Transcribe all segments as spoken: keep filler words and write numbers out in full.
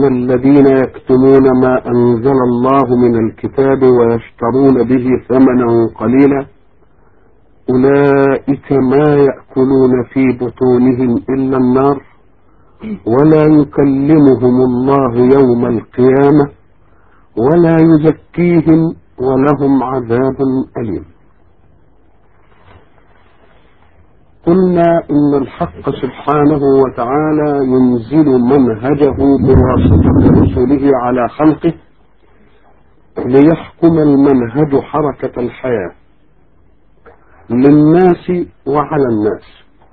والذين يكتمون ما أنزل الله من الكتاب ويشترون به ثمنا قليلا أولئك ما يأكلون في بطونهم إلا النار ولا يكلمهم الله يوم القيامة ولا يزكيهم ولهم عذاب أليم. قلنا إن الحق سبحانه وتعالى ينزل منهجه بواسطة رسله على خلقه ليحكم المنهج حركة الحياة للناس وعلى الناس،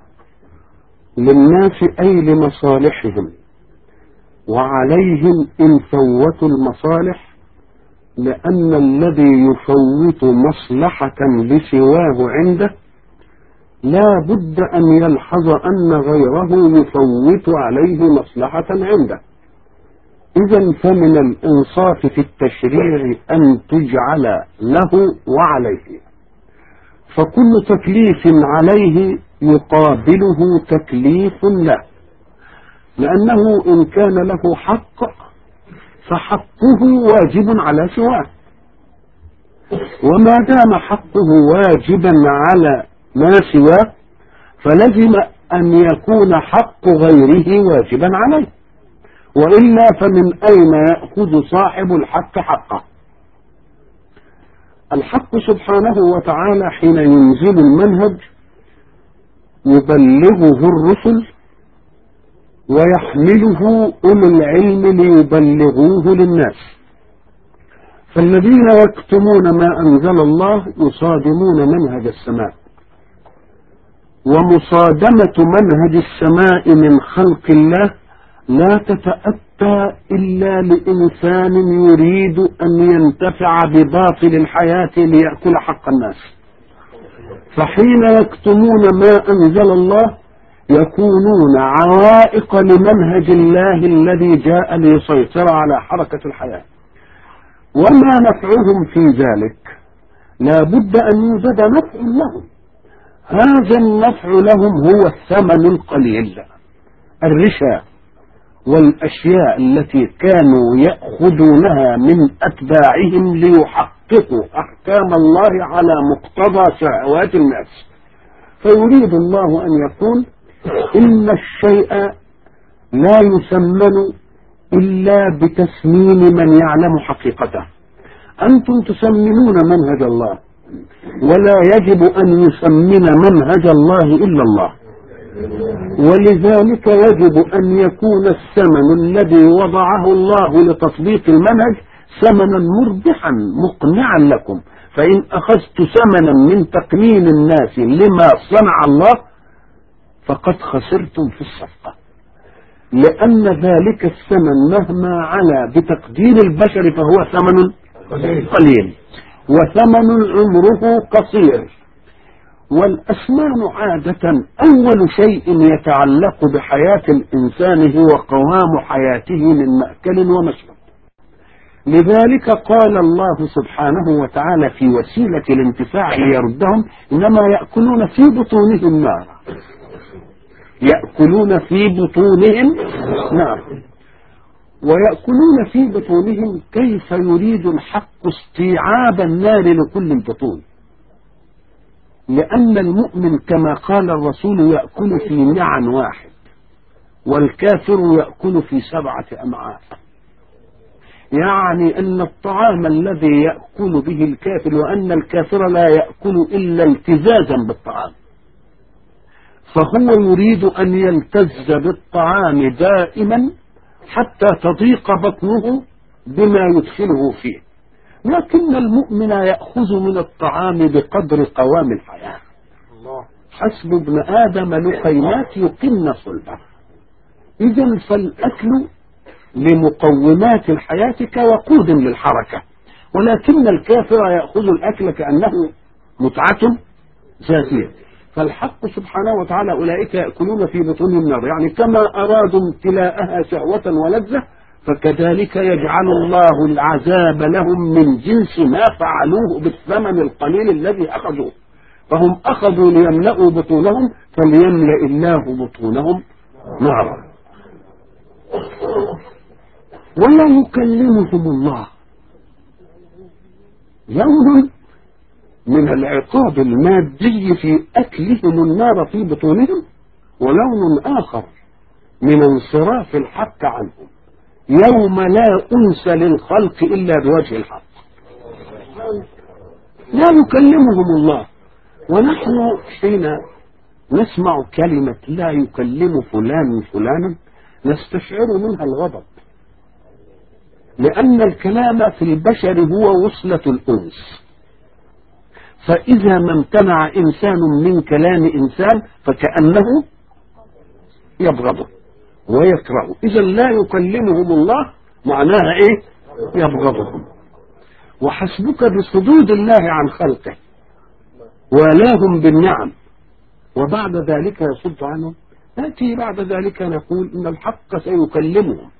للناس أي لمصالحهم، وعليهم إن فوتوا المصالح، لأن الذي يفوت مصلحة لسواه عنده لا بد أن يلحظ أن غيره يفوت عليه مصلحة عنده. إذن فمن الإنصاف في التشريع أن تجعل له وعليه، فكل تكليف عليه يقابله تكليف له، لأنه إن كان له حق فحقه واجب على سواه، وما دام حقه واجبا على ما سواه فلزم أن يكون حق غيره واجبا عليه، وإلا فمن أين يأخذ صاحب الحق حقه؟ الحق سبحانه وتعالى حين ينزل المنهج يبلغه الرسل ويحمله أولو العلم ليبلغوه للناس. فالذين يكتمون ما أنزل الله يصادمون منهج السماء، ومصادمة منهج السماء من خلق الله لا تتأتى إلا لإنسان يريد أن ينتفع بباطل الحياة ليأكل حق الناس. فحين يكتمون ما أنزل الله يكونون عوائق لمنهج الله الذي جاء ليسيطر على حركة الحياة. وما نفعهم في ذلك؟ لا بد أن يوجد نفع لهم. هذا النفع لهم هو الثمن القليل، الرشا والأشياء التي كانوا يأخذونها من أتباعهم ليحققوا أحكام الله على مقتضى شهوات الناس. فيريد الله أن يقول إن الشيء لا يثمن إلا بتسمين من يعلم حقيقته. أنتم تسمنون منهج الله، ولا يجب أن يسمن منهج الله إلا الله، ولذلك يجب أن يكون الثمن الذي وضعه الله لتطبيق المنهج ثمنا مربحا مقنعا لكم. فإن أخذت ثمنا من تقنين الناس لما صنع الله فقد خسرتم في الصفقة، لأن ذلك الثمن مهما علا بتقدير البشر فهو ثمن قليل، وثمن عمره قصير. والأثمان عادة أول شيء يتعلق بحياة الإنسان هو قوام حياته من مأكل ومشرب. لذلك قال الله سبحانه وتعالى في وسيلة الانتفاع ليردهم إنما يأكلون في بطونهم نارا، يأكلون في بطونهم نارا. ويأكلون في بطونهم كيف يريد الحق استيعاب النار لكل البطون؟ لأن المؤمن كما قال الرسول يأكل في معا واحد، والكافر يأكل في سبعة أمعاء. يعني أن الطعام الذي يأكل به الكافر، وأن الكافر لا يأكل إلا التزازا بالطعام، فهو يريد أن يلتز بالطعام دائما حتى تضيق بطنه بما يدخله فيه. لكن المؤمن يأخذ من الطعام بقدر قوام الحياة. حسب ابن آدم لقيمات يقمن صلبه. إذن فالأكل لمقومات الحياة كوقود للحركة، ولكن الكافر يأخذ الأكل كأنه متعة ذاتية. فالحق سبحانه وتعالى أولئك يأكلون في بطونهم النار، يعني كما أرادوا امتلاءها شهوة ولذة فكذلك يجعل الله العذاب لهم من جنس ما فعلوه بالثمن القليل الذي أخذوه. فهم أخذوا ليملأوا بطونهم فليملأ الله بطونهم نارا. ولا يكلمهم الله يوم من العقاب المادي في أكلهم النار في بطونهم، ولون آخر من انصراف الحق عنهم يوم لا أنس للخلق إلا بوجه الحق. لا يكلمهم الله. ونحن حين نسمع كلمة لا يكلم فلان فلانا نستشعر منها الغضب، لأن الكلام في البشر هو وصلة الأنس، فإذا ما امتنع إنسان من كلام إنسان فكأنه يبغضه ويكرهه. إذا لا يكلمهم الله معناها إيه؟ يبغضهم. وحسبك بصدود الله عن خلقه ولاهم بالنعم وبعد ذلك يصد عنهم. نأتي بعد ذلك نقول إن الحق سيكلمهم،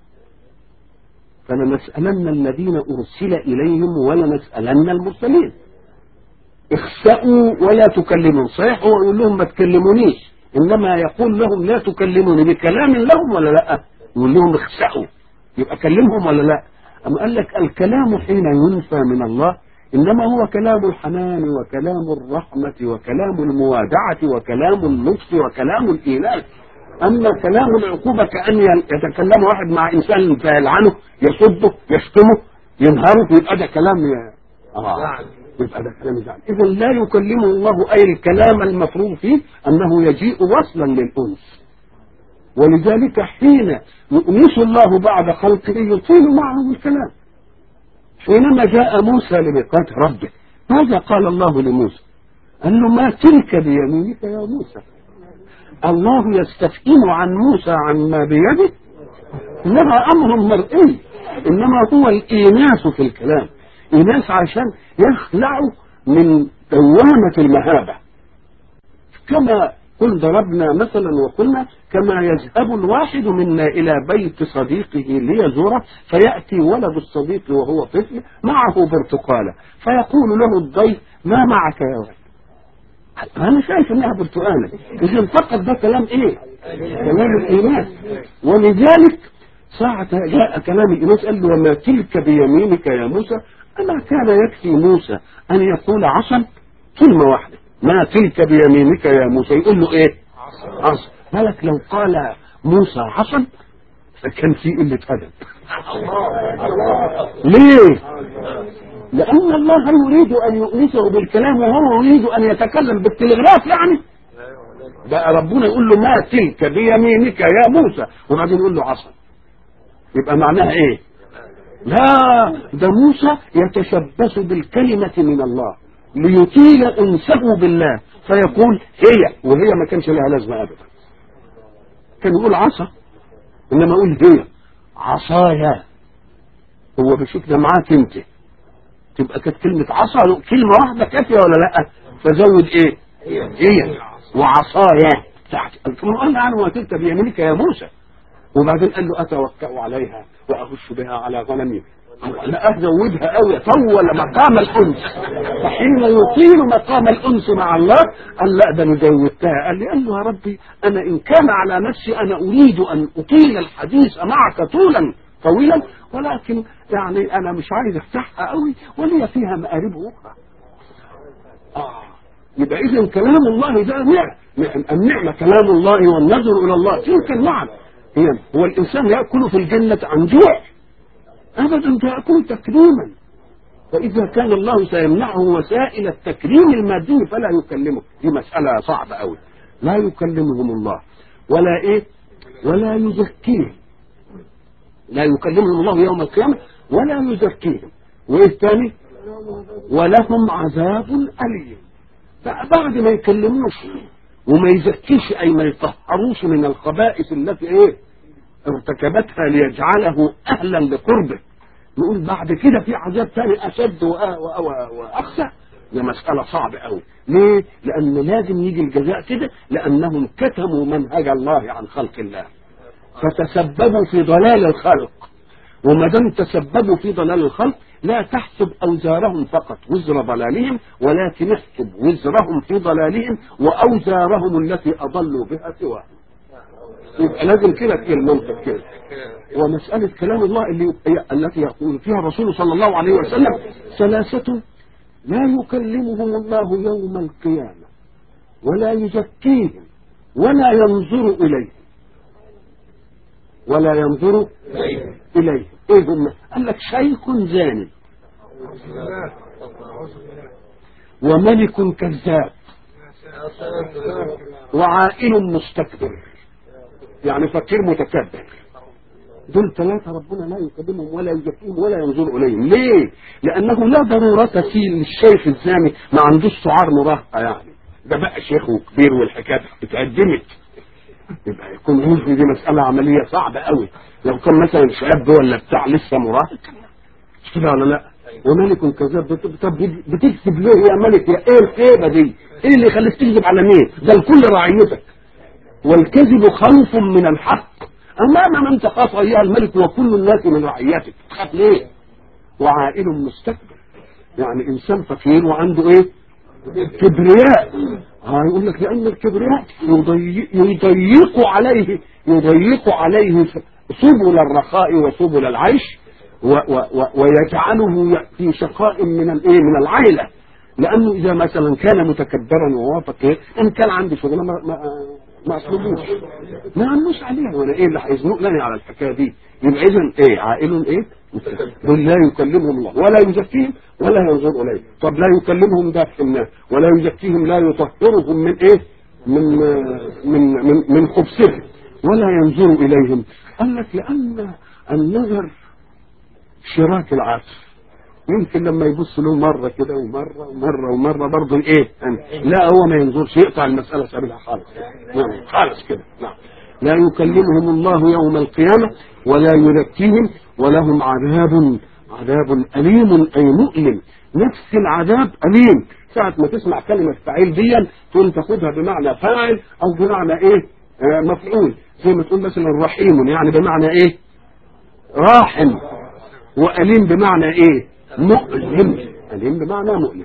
فلنسألن الذين أرسل إليهم ولنسألن المرسلين. اخسأوا ولا تكلمون. صحيح هو يقول لهم ما تكلمونيش، إنما يقول لهم لا تكلموني بكلام لهم ولا لا؟ يقول لهم اخسأوا، يبقى كلمهم ولا لا؟ أما قال لك الكلام حين ينفى من الله إنما هو كلام الحنان وكلام الرحمة وكلام الموادعة وكلام اللطف وكلام الإيلاف. أما كلام العقوبة كأن يتكلم واحد مع إنسان فيلعنه يصده يشتمه ينهره، يبقى ده كلام ي... آه. يبقى ده كلام زعل. إذا لا يكلمه الله، أي الكلام المفروض فيه أنه يجيء وصلا للأنس. ولذلك حين يؤنس الله بعد خلقه يطيل معه الكلام. حينما جاء موسى لميقات ربه ماذا قال الله لموسى؟ قال له ما تلك بيمينك يا موسى. الله يستفهم عن موسى عما بيده انها امر مرئي، انما هو الايناس في الكلام، ايناس عشان يخلعوا من دوامة المهابة. كما قل ضربنا مثلا وقلنا كما يذهب الواحد منا إلى بيت صديقه ليزوره فيأتي ولد الصديق وهو طفل معه برتقالة فيقول له الضيف ما معك يا ولد؟ أنا شايف إنها برتقالة. إذن فقط ده كلام إيه؟ كلام الإناث. ولذلك ساعة جاء كلام الإناث قال له وما تلك بيمينك يا موسى. أما كان يكفي موسى أن يقول عصا كلمة واحدة ما تلك بيمينك يا موسى، يقول له ايه؟ عصا. بالك لو قال موسى عصا فكان في قلة أدب. ليه؟ لأن الله يريد أن يؤنسه بالكلام وهو يريد أن يتكلم بالتلغراف. يعني بقى ربنا يقول له ما تلك بيمينك يا موسى وبعدين يقول له عصا، يبقى معناها ايه؟ لا، ده موسى يتشبث بالكلمة من الله ليطيل أنسه بالله فيقول هي، وهي ما كانش لها لازمة أبدا. كان يقول عصا إنما يقول هي عصايا. هو بشوف ده معاك انت تبقى كانت كلمة عصا كلمة واحدة كافية ولا لا؟ فزود ايه؟ هي وعصايا تحت. القرآن عنه وتلك بيمينك يا موسى. وبعدين قال له أتوكأ عليها وأخش بها على غنمي. لا أزودها قوي طول مقام الأنس. فحين يطيل مقام الأنس مع الله قال لا ده نزودتها. قال لي قال له يا ربي أنا إن كان على نفسي أنا أريد أن أطيل الحديث معك طولا طويلا، ولكن يعني أنا مش عايز أفتحها قوي ولي فيها مآرب أخرى. آه يبقى إذن كلام الله ده نعم. النعمة كلام الله والنظر إلى الله تلك النعم. هي هو الإنسان يأكل في الجنة عن جوع أبدا، تأكل تكريما. فإذا كان الله سيمنعه وسائل التكريم المادي فلا يكلمه. دي مسألة صعبة أوي. لا يكلمهم الله ولا إيه ولا يزكيهم. لا يكلمهم الله يوم القيامة ولا يزكيهم. وإيه تاني؟ ولهم عذاب أليم. بعد ما يكلموش وما يزكيش أي ما يطهروش من الخبائث التي إيه ارتكبتها ليجعله أهلا لقربه، نقول بعد كده في عذاب ثاني أشد وأخسى. دي مسألة صعبة أوي. ليه؟ لأن لازم يجي الجزاء كده، لأنهم كتموا منهج الله عن خلق الله فتسببوا في ضلال الخلق. وما دام تسببوا في ضلال الخلق لا تحسب أوزارهم فقط وزر ضلالهم، ولكن احسب وزرهم في ضلالهم وأوزارهم التي أضلوا بها سواهم. يبقى لازم كده في المنطق كده. ومسألة كلام الله اللي التي يقول فيها الرسول صلى الله عليه وسلم ثلاثة لا يكلمهم الله يوم القيامة ولا يزكيهم ولا ينظر إليهم ولا ينظر إليهم. إيه هم؟ قال لك شيخ زاني وملك كذاب وعائل مستكبر، يعني فقير متكبر. دول ثلاثة ربنا لا يكلمهم ولا يزكيهم ولا ينظر إليهم. ليه؟ لأنه لا ضرورة في الشيخ الزاني، ما عندوش سعار مراهقة، يعني ده بقى شيخ وكبير والحكاية اتقدمت، يبقى يكون يوزن. دي مسألة عملية صعبة قوي. لو كان مثلا شاب ولا بتاع لسه مراهق مش كده ولا لا؟ وملك كذاب. طب بتكذب ليه يا ملك؟ يا ايه الخيبة دي؟ ايه اللي يخليك تكذب على مين؟ ده الكل رعيتك، والكذب خوف من الحق امام من تخاف ايها الملك وكل الناس من رعيتك. تخاف ليه؟ وعائل مستكبر، يعني انسان فقير وعنده ايه؟ كبرياء. ها يقول لك لان الكبرياء يضيق, يضيق عليه يضيق عليه سبل الرخاء وسبل العيش و و و ويجعله في شقاء من الايه؟ من العيله. لانه اذا مثلا كان متكبرا وهو فقير، ان كان عنده شغله ما ما, ما اطلبوش، ما عملوش عليها ولا ايه اللي هيزنق لنا على الحكايه دي. يبقى اذا ايه؟ عائل ايه؟ دول لا يكلمهم الله ولا يزكيهم ولا ينظر اليهم. طب لا يكلمهم ده في الناس ولا يزكيهم، لا يطهرهم من ايه؟ من من من, من خبثهم، ولا ينظر اليهم. قال لك لان النظر شراك العاطف، يمكن لما يبص له مرة كده ومرة ومرة ومرة برضه ايه؟ لا هو ما ينظرش، يقطع المسألة سبيلها خالص خالص كده. نعم. لا يكلمهم الله يوم القيامة ولا يزكيهم ولهم عذاب عذاب أليم أي مؤلم. نفس العذاب أليم. ساعة ما تسمع كلمة فاعل دي تقول تاخدها بمعنى فاعل أو بمعنى ايه؟ آه مفعول. زي ما تقول مثلا رحيم، يعني بمعنى ايه؟ راحم. وأليم بمعنى ايه؟ مؤلم. أليم بمعنى مؤلم.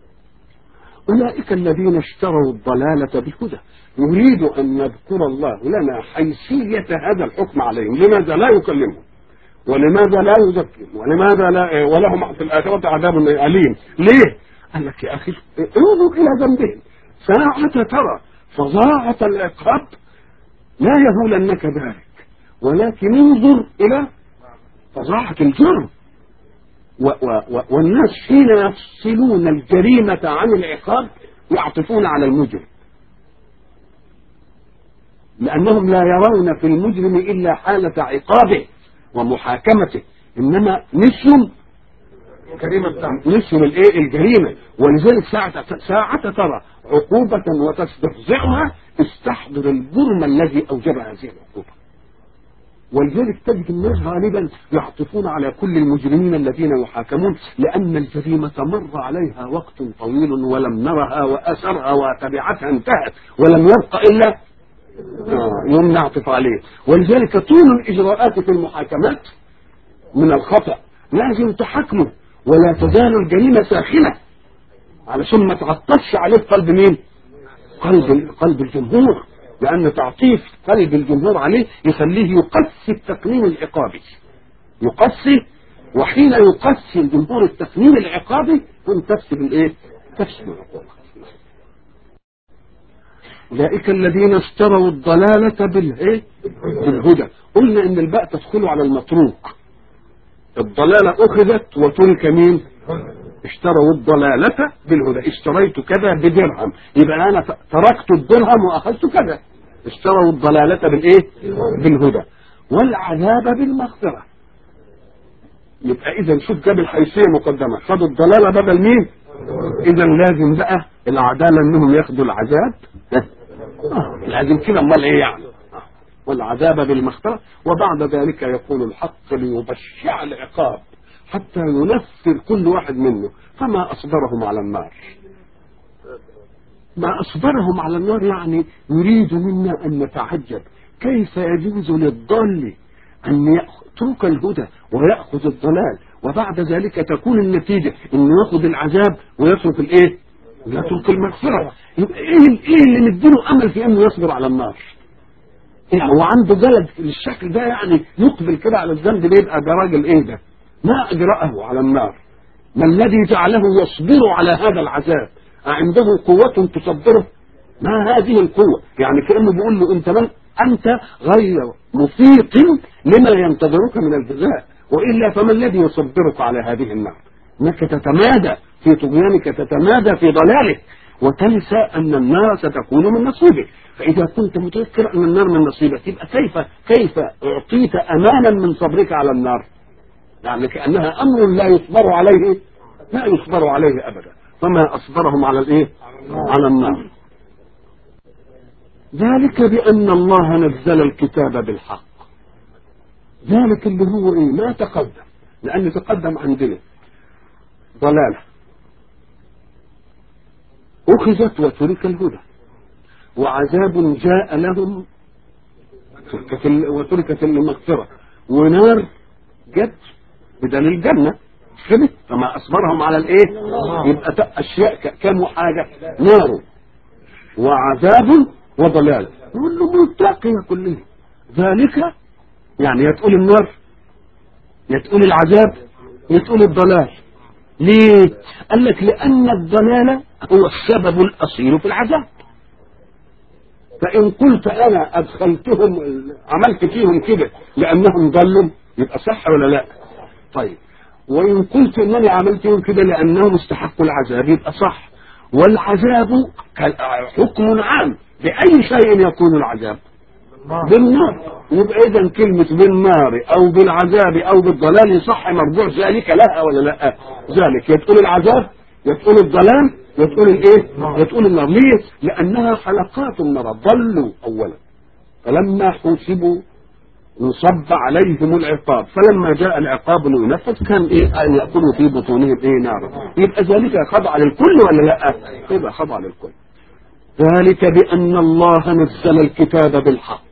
أولئك الذين اشتروا الضلالة بالهدى. يريد أن نذكر الله لنا حيثية هذا الحكم عليهم. لماذا لا يكلمهم ولماذا لا يزكيهم ولماذا لا ولهم في الآخرة عذاب أليم؟ ليه؟ قال لك يا أخي انظر إلى ذنبهم ساعة ترى فظاعة العقاب لا يهولنك ذلك، ولكن انظر إلى فظاعة الجرم. و و والناس حين يفصلون الجريمة عن العقاب يعطفون على المجرم، لأنهم لا يرون في المجرم إلا حالة عقابه ومحاكمته، إنما نسيهم نسيهم الإيه؟ الجريمة. ولذلك ساعة ساعة ترى عقوبة وتستفزعها استحضر الجرم الذي أوجب هذه العقوبة. ولذلك تجد الناس غالبا يعطفون على كل المجرمين الذين يحاكمون، لأن الجريمة مر عليها وقت طويل ولم نرها وأثرها وتبعتها انتهت ولم يبقى إلا يوم نعطف عليه. ولذلك طول الإجراءات في المحاكمات من الخطأ لازم تحكمه، ولا تزال الجريمة ساخنة علشان ما تعطفش عليه قلب مين؟ قلب قلب الجمهور، لأن تعطيف قلب الجمهور عليه يخليه يقسي التقنين العقابي. يقسي، وحين يقسي الجمهور التقنين العقابي هم تفسد الايه؟ تفسد العقوبة. أولئك الذين اشتروا الضلالة بالايه؟ بالهدى. قلنا ان الباء تدخل على المتروك. الضلالة اخذت وترك مين؟ اشتروا الضلالة بالهدى. اشتريت كذا بدرهم، يبقى انا تركت الدرهم واخذت كذا. اشتروا الضلالة بالايه؟ بالهدى. والعذاب بالمغفرة. يبقى اذا شوف جاب الحيثية مقدمة، خدوا الضلالة بدل مين؟ اذا لازم بقى العدالة انهم ياخدوا العذاب. آه. لازم كده، امال ايه يعني؟ آه. والعذاب بالمغفرة. وبعد ذلك يقول الحق ليبشع العقاب حتى ينفر كل واحد منه. فما أصبرهم على النار. ما أصبرهم على النار يعني يريد منا أن نتعجب كيف يجوز للضال أن يترك الهدى ويأخذ الضلال، وبعد ذلك تكون النتيجة أنه يأخذ العذاب ويترك الإيه؟ ويترك المغفرة. يبقى إيه, إيه اللي نديله أمل في أنه يصبر على النار؟ يعني هو عنده جلد بالشكل ده يعني يقبل كده على الذنب ده يبقى ده راجل ايه ده؟ ما اجرأه على النار. ما الذي جعله يصبر على هذا العذاب؟ عنده قوة تصبره؟ ما هذه القوة؟ يعني كأنه بيقول له انت من انت غير مفيق لما ينتظرك من الجزاء، والا فما الذي يصبرك على هذه النار؟ انك تتمادى في طغيانك، تتمادى في ضلالك، وتنسى ان النار ستكون من نصيبك. فاذا كنت متذكر ان النار من نصيبك يبقى كيف كيف اعطيت امانا من صبرك على النار؟ يعني كانها امر لا يصبر عليه، لا يصبر عليه ابدا. فما اصبرهم على الايه؟ على النار. ذلك بان الله نزل الكتاب بالحق. ذلك اللي هو ايه؟ ما تقدم، لان تقدم عندنا ضلاله أخذت وترك الهدى، وعذاب جاء لهم وتركت المغفرة، ونار جت بدل الجنة خبت، فما أصبرهم على الإيه؟ يبقى أشياء كم حاجة، نار وعذاب وضلال، يقول له ملتقية كلها. ذلك يعني يتقول النار، يتقول العذاب، يتقول الضلال. ليه؟ قال لك لأن الضلال هو السبب الأصيل في العذاب. فإن قلت أنا أدخلتهم عملت فيهم كده لأنهم ضلوا يبقى صح ولا لا؟ طيب، وإن قلت أنني عملتهم كده لأنهم استحقوا العذاب يبقى صح. والعذاب حكم عام، بأي شيء يكون العذاب؟ بالنار. يبقى إذا كلمة بالنار أو بالعذاب أو بالضلال يصح مرجوع ذلك لها ولا لا؟ ذلك يتقول العذاب، يتقول الضلال، يتقول الايه؟ يتقول النار. ليه؟ لأنها حلقات النار. ضلوا أولا، فلما حوسبوا انصب عليهم العقاب، فلما جاء العقاب لينفذ كان ايه؟ أن يأكلوا في بطونهم ايه؟ نارا. يبقى ذلك خضع للكل ولا لا؟ يبقى خضع للكل. ذلك بأن الله نزل الكتاب بالحق،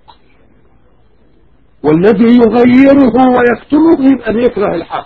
والذي يغيره ويكتمه يبقى بيكره الحق،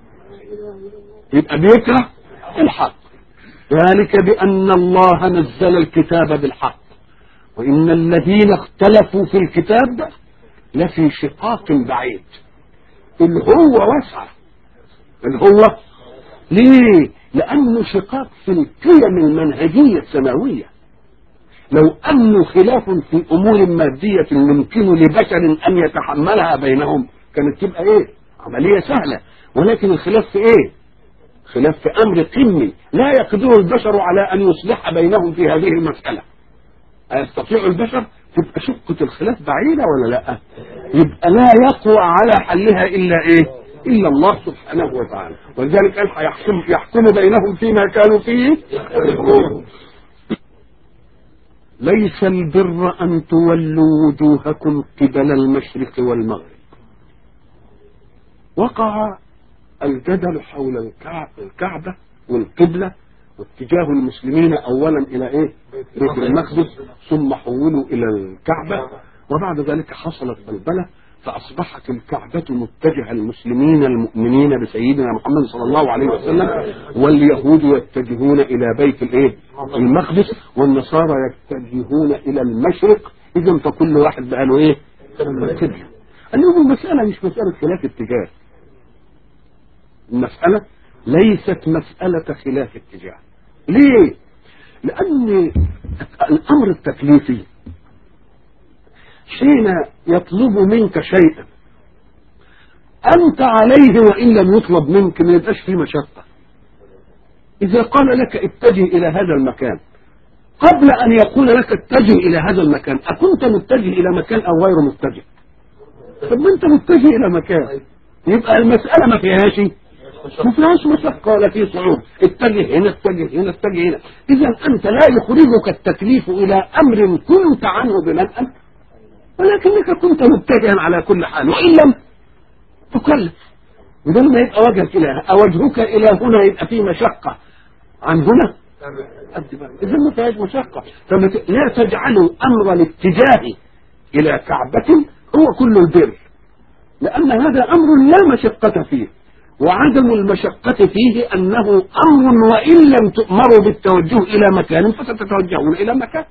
يبقى بيكره الحق. ذلك بأن الله نزل الكتاب بالحق، وإن الذين اختلفوا في الكتاب لفي شقاق بعيد. اللي هو وسع، اللي هو ليه؟ لأنه شقاق في القيم المنهجية السماوية. لو أنه خلاف في أمور مادية يمكن لبشر أن يتحملها بينهم كانت تبقى إيه؟ عملية سهلة. ولكن الخلاف في إيه؟ خلاف في أمر قمي لا يقدر البشر على أن يصلح بينهم في هذه المسألة. يستطيع البشر؟ تبقى شقة الخلاف بعيدة ولا لا؟ يبقى لا يقوى على حلها إلا إيه؟ إلا الله سبحانه وتعالى. ولذلك قال يحكم, يحكم بينهم فيما كانوا فيه. ليس البر أن تولوا وجوهكم قبل المشرق والمغرب. وقع الجدل حول الكعبة والقبلة واتجاه المسلمين أولا إلى إيه؟ بيت المقدس، ثم حولوا إلى الكعبة، وبعد ذلك حصلت بلبلة، فأصبحت الكعبة متجهة المسلمين المؤمنين بسيدنا محمد صلى الله عليه وسلم، واليهود يتجهون إلى بيت الإيه؟ المقدس، والنصارى يتجهون إلى المشرق. إذن فكل واحد بقى له إيه؟ كده. اليوم المسألة مش مسألة خلاف اتجاه، المسألة ليست مسألة خلاف اتجاه. ليه؟ لأن الأمر التكليفي حين يطلب منك شيئا أنت عليه وإن لم يطلب منك ما يبقاش فيه مشقة. إذا قال لك اتجه إلى هذا المكان قبل أن يقول لك اتجه إلى هذا المكان أكنت متجه إلى مكان أو غير متجه؟ طب ما أنت متجه إلى مكان، يبقى المسألة ما فيهاش ما فيهاش مشقة ولا فيه صعوبة. اتجه هنا اتجه هنا اتجه هنا. إذا أنت لا يخرجك التكليف إلى أمر كنت عنه بمنأ، ولكنك كنت متجها على كل حال وإن لم تكلف. وده لما يبقى وجهك إلى وجهك إلى هنا يبقى فيه مشقة عن هنا، إذا ما فيهاش مشقة. فلا تجعلوا أمر الاتجاه إلى كعبة هو كل البر، لأن هذا أمر لا مشقة فيه، وعدم المشقة فيه أنه أمر وإن لم تؤمروا بالتوجه إلى مكان فستتوجهون إلى مكان.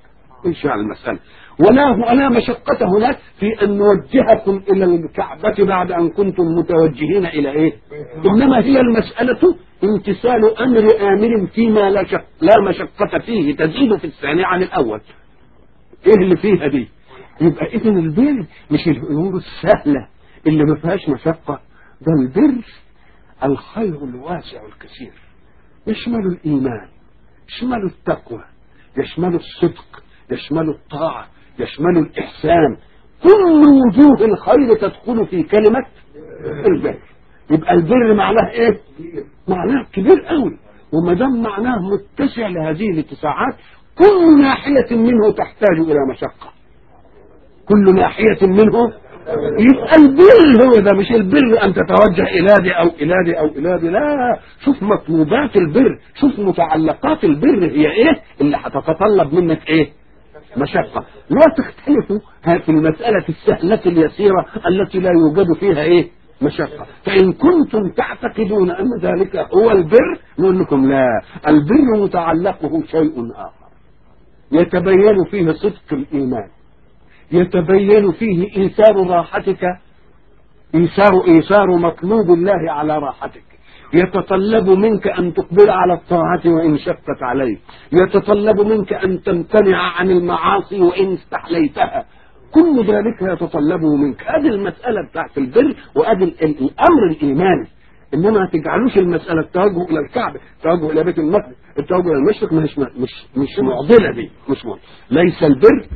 تثقلش على المسألة. ولا ولا مشقة هناك في أن نوجهكم إلى الكعبة بعد أن كنتم متوجهين إلى إيه؟ إنما هي المسألة امتثال أمر آمر فيما لا, شق لا مشقة فيه تزيد في الثاني عن الأول. إيه اللي فيها دي؟ يبقى إذن البر مش الأمور السهلة اللي ما فيهاش مشقة، ده البر الخير الواسع الكثير، يشمل الإيمان، يشمل التقوى، يشمل الصدق، يشمل الطاعة، يشمل الإحسان. كل وجوه الخير تدخل في كلمة البر. يبقى البر معناه إيه؟ معناه كبير قوي، وما دام معناه متسع لهذه الاتساعات كل ناحية منه تحتاج إلى مشقة، كل ناحية منه. يبقى البر هو ده، مش البر أن تتوجه إلى دي أو إلى دي أو إلى دي، لا، شوف مطلوبات البر، شوف متعلقات البر هي إيه اللي هتتطلب منك إيه؟ مشقة. لا تختلفوا في المسألة السهلة اليسيرة التي لا يوجد فيها إيه؟ مشقة. فإن كنتم تعتقدون أن ذلك هو البر نقول لكم لا، البر متعلقه شيء آخر يتبين فيه صدق الإيمان، يتبين فيه إيثار راحتك، إيثار إيثار مطلوب الله على راحتك، يتطلب منك أن تقبل على الطاعة وإن شقت عليك، يتطلب منك أن تمتنع عن المعاصي وإن استحليتها، كل ذلك يتطلبه منك. هذه المسألة بتاعت البر وهذا الأمر الإيماني. إنما ما تجعلوش المسألة التوجه إلى الكعبة، التوجه إلى بيت المقدس، التوجه إلى المشرق، مش مش مش معضلة دي، مش معضلة. ليس البر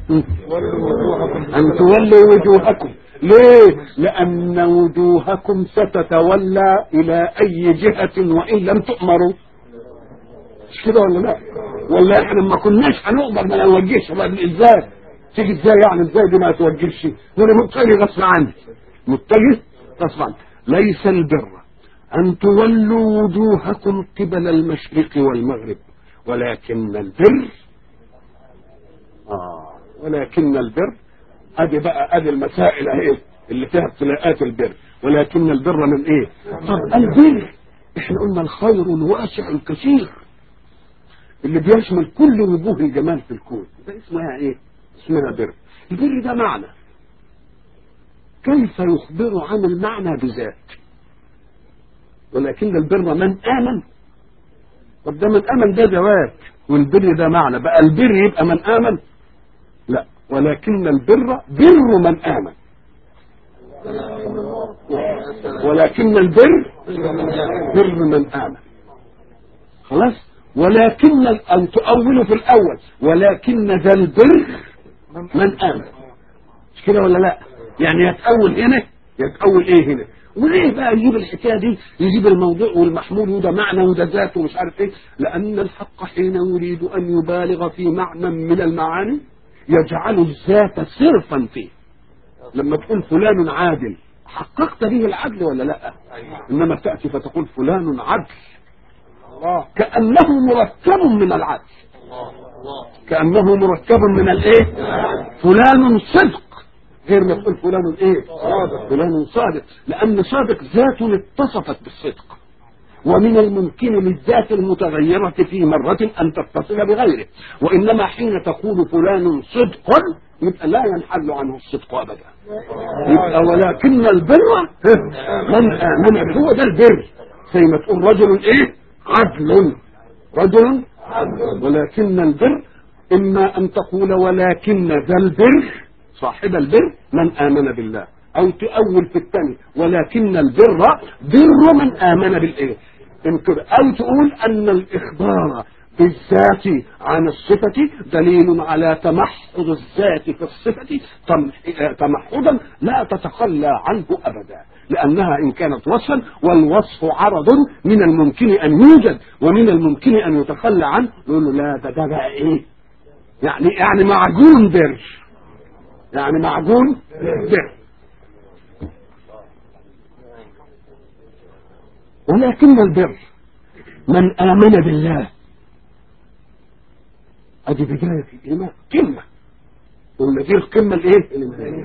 أن تولوا وجوهكم. ليه؟ لأن وجوهكم ستتولى إلى أي جهة وإن لم تؤمروا. مش كده ولا لا؟ ولا إحنا ما كناش هنقدر ما نوجهش إزاي؟ تيجي إزاي يعني؟ إزاي دي ما توجهش؟ أنا متجه غصب عني، متجه غصب عني. ليس البر أن تولوا وجوهكم قبل المشرق والمغرب، ولكن البر آه ولكن البر ادي بقى ادي المسائل اهي اللي فيها ابتلاءات البر. ولكن البر من ايه؟ طب البر احنا قلنا الخير الواسع الكثير اللي بيشمل كل وجوه الجمال في الكون، ده اسمها ايه؟ اسمها بر. البر ده معنى، كيف يخبر عن المعنى بذات؟ ولكن البر من آمن. طب ده من آمن ده زواج، والبر ده معنى، بقى البر يبقى من آمن؟ لا، ولكن البر بر من آمن. ولكن البر بر من آمن. خلاص. ولكن أن تؤول في الأول، ولكن ذا البر من آمن. مش كده ولا لا؟ يعني يتأول هنا يتأول ايه هنا. وليه بقى يجيب الحكايه دي، يجيب الموضوع والمحمول وده معنى وده ذات ومش عارف ايه؟ لأن الحق حين يريد أن يبالغ في معنى من المعاني يجعل الذات صرفا فيه. لما تقول فلان عادل حققت به العدل ولا لا؟ إنما تأتي فتقول فلان عدل كأنه مركب من العدل، كأنه مركب من الايه؟ فلان صدق، غير ما تقول فلان ايه؟ صادق. فلان صادق، لأن صادق ذات اتصفت بالصدق، ومن الممكن للذات المتغيرة في مرة أن تتصل بغيره. وإنما حين تقول فلان صدق يبقى لا ينحل عنه الصدق أبدا. يبقى ولكن البر من آمن، هو ده البر. زي ما تقول رجل ايه؟ عدل، رجل عدل. ولكن البر إما أن تقول ولكن ذا البر صاحب البر من آمن بالله، أو تأول في الثاني ولكن البر بر من آمن بالإيه، أو تقول أن الإخبار بالذات عن الصفة دليل على تمحض الذات في الصفة تمحضا لا تتخلى عنه أبدا، لأنها إن كانت وصفا والوصف عرض من الممكن أن يوجد ومن الممكن أن يتخلى عنه، نقول له لا ده ده إيه يعني؟ يعني معجون بر، يعني معجون بر. ولكن البر من آمن بالله، ادي بداية الإيمان، قمة، قلنا دي القمة الايه؟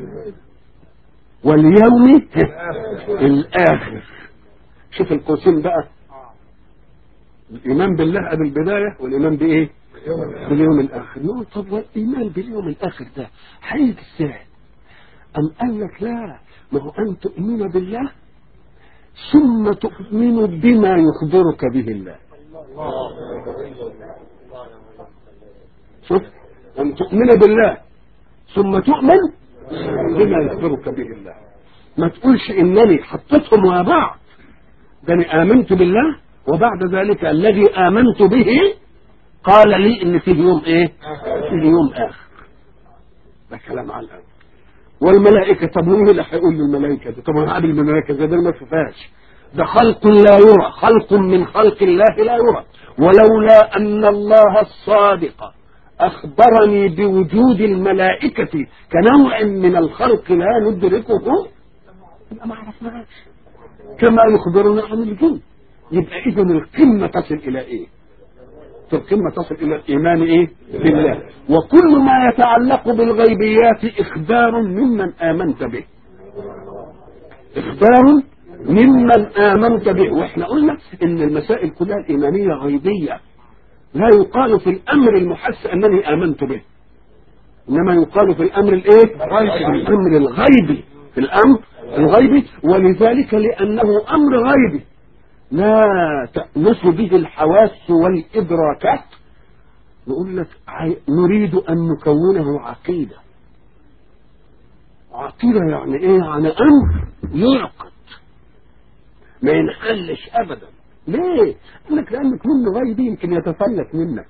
واليوم الآخر. شوف القوسين بقى، الإيمان بالله ادي البداية، والإيمان بإيه؟ باليوم الآخر. نقول طب والإيمان باليوم الآخر ده هيجي ازاي؟ أم قال لك لا، ما هو أن تؤمن بالله ثم تؤمن بما يخبرك به الله. شوف، أن تؤمن بالله ثم تؤمن بما يخبرك به الله. ما تقولش إنني حطيتهم مع بعض، ده أنا آمنت بالله وبعد ذلك الذي آمنت به قال لي إن فيه يوم إيه؟ فيه يوم آخر. ده كلام على الأول. والملائكة، طب مين اللي هيقول للملائكة دي؟ طب هقابل الملائكة زي ده ما شفاش، ده خلق لا يرى، خلق من خلق الله لا يرى. ولولا أن الله الصادق أخبرني بوجود الملائكة كنوع من الخلق لا ندركه يبقى ما عرفناش، كما يخبرنا عن الجن. يبقى إذا القمة تصل إلى إيه؟ القمة تصل إلى الإيمان إيه؟ بالله. وكل ما يتعلق بالغيبيات إخبار ممن آمنت به، إخبار ممن آمنت به. وإحنا قلنا إن المسائل كلها الإيمانية غيبية، لا يقال في الأمر المحس أنني آمنت به، إنما يقال في الأمر الإيه؟ في الأمر الغيبي، في الأمر الغيبي. ولذلك لأنه أمر غيبي لا تأنس به الحواس والإدراكات، نقول لك نريد أن نكونه عقيدة. عقيدة يعني إيه؟ يعني أمر يعقد ما ينحلش أبدا. ليه؟ لأنك لأنك منه غيبي يمكن يتفلت منك،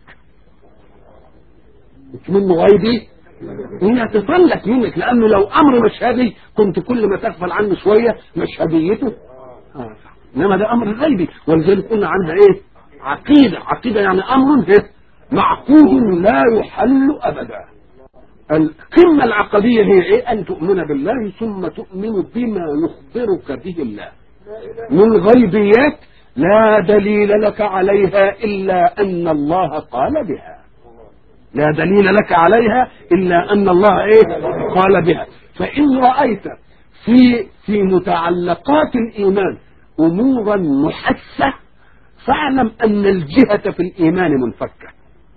مش منه غيبي يتفلت منك، لأنه لو أمر مشهدي كنت كل ما تغفل عنه شوية مشهديته. آه. إنما ده أمر غيبي، ولذلك قلنا عنها إيه؟ عقيدة. عقيدة يعني أمر معقود لا يحل أبدا. القمة العقدية هي إيه؟ أن تؤمن بالله ثم تؤمن بما يخبرك به الله من غيبيات لا دليل لك عليها إلا أن الله قال بها. لا دليل لك عليها إلا أن الله إيه؟ قال بها. فإن رأيت في في متعلقات الإيمان أمورا محسة فاعلم أن الجهة في الإيمان منفكة.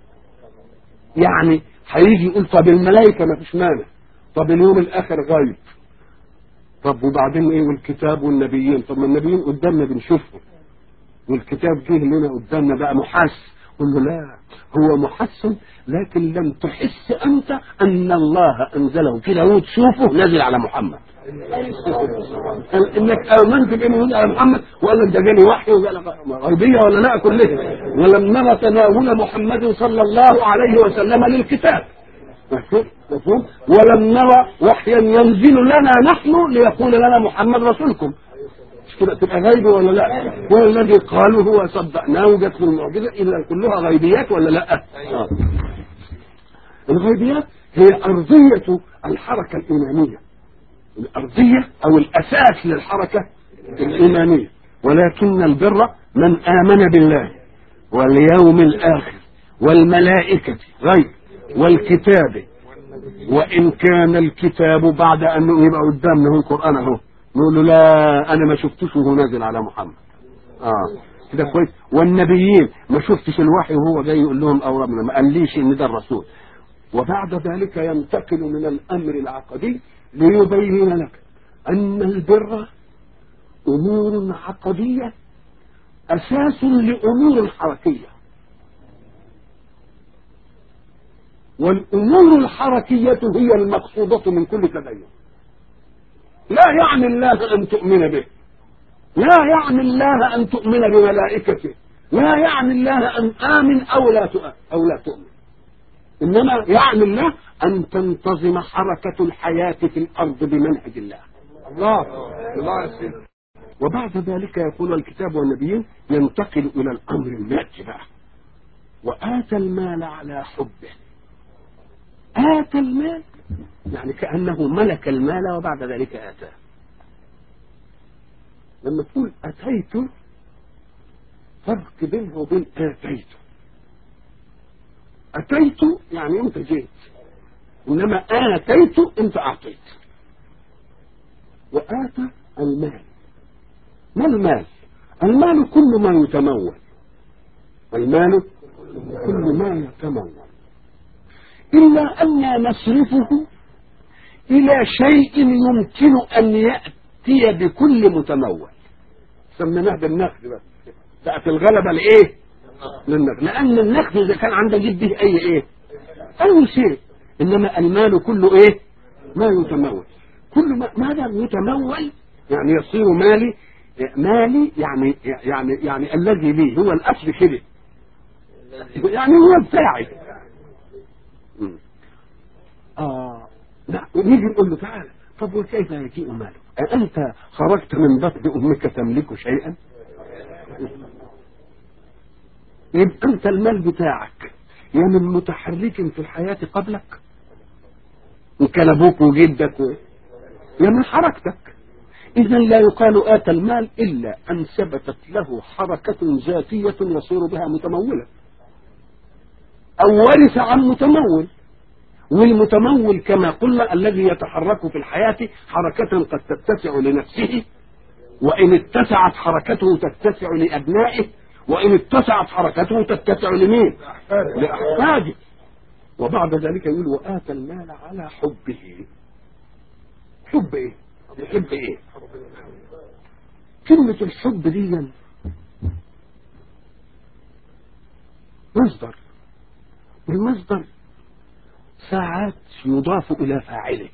يعني هيجي يقول طب الملائكة ما فيش مانع، طب اليوم الآخر غيب، طب وبعدين إيه؟ والكتاب والنبيين، طب ما النبيين قدامنا بنشوفهم والكتاب جه لنا قدامنا بقى محس. قل له لا، هو محسن لكن لم تحس أنت أن الله أنزله كده وتشوفه نزل على محمد. انك امنت بانه ينزل على محمد وقال لك ده جالي وحي غيبيه ولا لا كلها. ولم نرى تناول محمد صلى الله عليه وسلم للكتاب، مفهوم؟ ولم نرى وحيا ينزل لنا نحن ليقول لنا محمد رسولكم. مش كده تبقى غيب ولا لا؟ والذي قالوا هو صدقناه وجت له المعجزه. الا كلها غيبيات ولا لا؟ آه. الغيبيات هي ارضيه الحركه الايمانيه، الأرضية أو الأساس للحركة الإيمانية. ولكن البر من آمن بالله واليوم الآخر والملائكة غيب والكتاب. وإن كان الكتاب بعد أن يبقى قدامنا هو القرآن أهو نقول له لا أنا ما شفتش وهو نازل على محمد. آه كده كويس. والنبيين ما شفتش الوحي وهو جاي يقول لهم أو ربنا ما قاليش إن ده الرسول. وبعد ذلك ينتقل من الأمر العقدي ليبين لك أن البر أمور عقدية أساس لأمور حركية، والأمور الحركية هي المقصودة من كل تدين. لا يعني الله أن تؤمن به، لا يعني الله أن تؤمن بملائكته، لا يعني الله أن آمن أو لا تؤمن أو لا تؤمن، إنما يعني الله أن تنتظم حركة الحياة في الأرض بمنهج الله. الله الله يسير. وبعد ذلك يقول الكتاب والنبيين ينتقل إلى الأمر المادي بقى. وآتى المال على حبه. آتى المال يعني كأنه ملك المال وبعد ذلك آتاه. لما تقول أتيت فرق بينه وبين آتيت. أتيت يعني أنت جيت، إنما آتيت أنت أعطيت. وآتى المال. ما المال؟ المال كل ما يتمول. المال كل ما يتمول، إلا أن نصرفه إلى شيء يمكن أن يأتي بكل متمول، سميناه بالنقد. بس بقت الغلبة لإيه؟ للنقد، لأن النقد إذا كان عندك جد به أي إيه؟ أي شيء. إنما المال كله إيه؟ ما يتمول. كل ما ما دام يتمول يعني يصير مالي. مالي يعني يعني يعني الذي لي هو الأصل كده، يعني هو بتاعي. آه لا، نيجي نقول له تعالى، طب وكيف يجيء ماله؟ أنت خرجت من بطن أمك تملك شيئا؟ يبقى أنت المال بتاعك يا من متحرك في الحياة قبلك وكان أبوك وجدك و... يا من حركتك. إذا لا يقال آتى المال إلا أن ثبتت له حركة ذاتية يصير بها متمولا، أو ورث عن متمول. والمتمول كما قلنا الذي يتحرك في الحياة حركة قد تتسع لنفسه، وإن اتسعت حركته تتسع لأبنائه، وإن اتسعت حركته تتسع لمين؟ لأحفاده. وبعد ذلك يقول وآتى المال على حبه. حب إيه؟ يحب إيه؟ كلمة الحب دي مصدر، والمصدر ساعات يضاف إلى فاعله،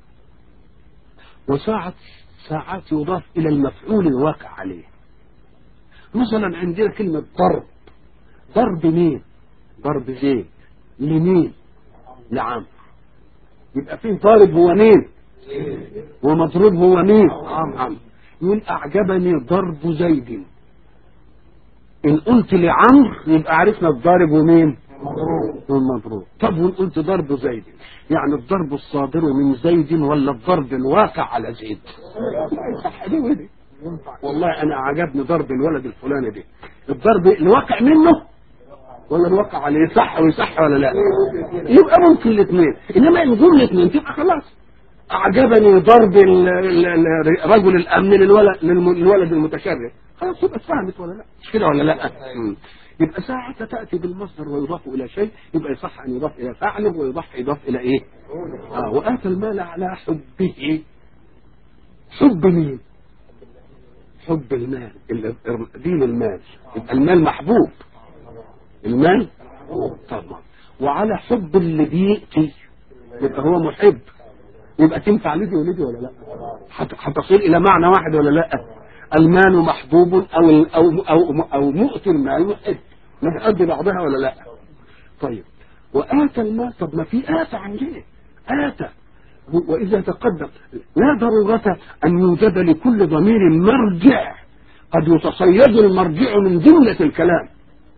وساعات ساعات يضاف إلى المفعول الواقع عليه. مثلا عندنا كلمة ضرب. ضرب مين؟ ضرب زيد. لمين؟ لعمرو. يبقى فيه ضارب هو مين؟ ومضروب هو مين؟ عمرو. يقول أعجبني ضرب زيد. إن قلت لعمرو يبقى عرفنا الضارب ومين؟ والمضروب. طب وإن قلت ضرب زيد يعني الضرب الصادر من زيد ولا الضرب الواقع على زيد؟ صح دي ودي. والله أنا عجبني ضرب الولد الفلاني دي، الضرب الواقع منه ولا الواقع عليه؟ صح ويصح ولا لا؟ يبقى ممكن الاثنين، إنما إن جملة الاثنين تبقى خلاص. أعجبني ضرب رجل الأمن للولد للولد المتشرف، خلاص تبقى فهمت ولا لا؟ مش كده ولا لا؟ يبقى ساعة تأتي بالمصدر ويضاف إلى شيء يبقى يصح أن يضاف إلى فاعله ويضاف يضاف إلى إيه؟ آه وآتى المال على حبه. حب مين؟ حب المال، دين المال. يبقى المال محبوب، المال طبعا. وعلى حب اللي بيأتي يبقى هو محب، يبقى تنفع لدي ولدي ولا لا؟ هتصل إلى معنى واحد ولا لا؟ المال محبوب أو أو أو أو مؤتي المال محب، ما تؤدي بعضها ولا لا؟ طيب وآتى المال، طب ما في آتى عندنا آتى، وإذا تقدم لا ضرورة أن يوجد لكل ضمير مرجع، قد يتصيد المرجع من جملة الكلام.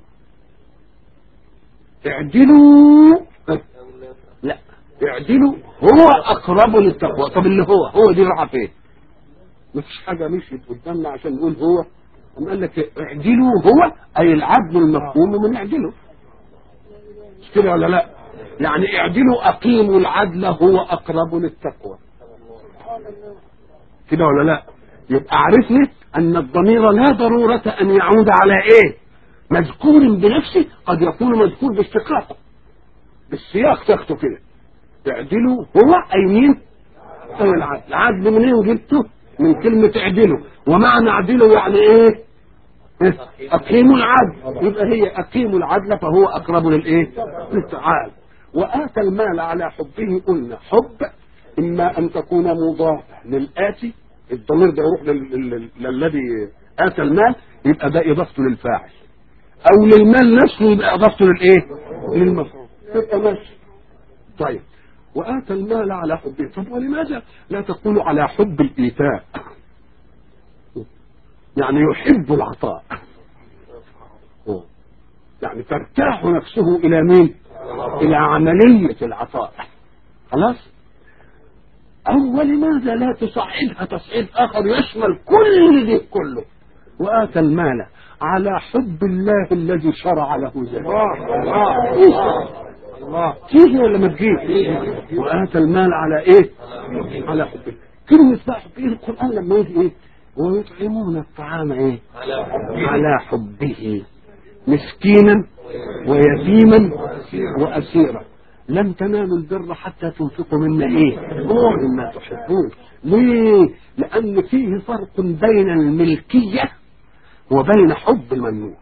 اعدلوا، لا اعدلوا هو أقرب للتقوى. طب اللي هو هو دي راحة فين؟ مفيش حاجة مشيت قدامنا عشان نقول هو. أم قال لك اعدلوا هو أي العدل المفهوم من اعدلوا، مش كده ولا لا؟ يعني اعدلوا أقيموا العدل هو أقرب للتقوى، كده ولا لا؟ يبقى عرفنا أن الضمير لا ضرورة أن يعود على إيه؟ مذكور بنفسه، قد يكون مذكور باستقراءه بالسياق تاخده كده. اعدلوا هو أي مين؟ أي العدل. العدل منين جبته؟ من كلمة اعدلوا، ومعنى اعدلوا يعني إيه؟ أقيموا العدل. يبقى هي أقيموا العدل فهو أقرب للإيه؟ للتعال. وآتى المال على حبه. قلنا حب إما أن تكون مضافة للآتي، الضمير ده يروح للذي آتى المال يبقى ده إضافته للفاعل، أو للمال نفسه يبقى إضافته للإيه؟ للمفعول، يبقى ماشي. طيب وآتى المال على حبه. طب ولماذا لا تقول على حب الإيتاء؟ يعني يحب العطاء، يعني ترتاح نفسه إلى مين؟ إلى عملية العطاء. خلاص. أو لماذا لا تصعدها تصعيد آخر يشمل كل ذي كله؟ وآتى المال على حب الله الذي شرع له ذلك. الله الله تيجي ولا ما تجيش؟ وآتى المال على إيه؟ على حبه. كلمة بقى حب إيه؟ القرآن لما يجي إيه؟ ويطعمون الطعام إيه؟ على حبه مسكينا ويتيما وأسيرا لن تنالوا البر حتى تنفقوا مما ايه مما تحبون. ليه؟ لأن فيه فرق بين الملكية وبين حب المملوك.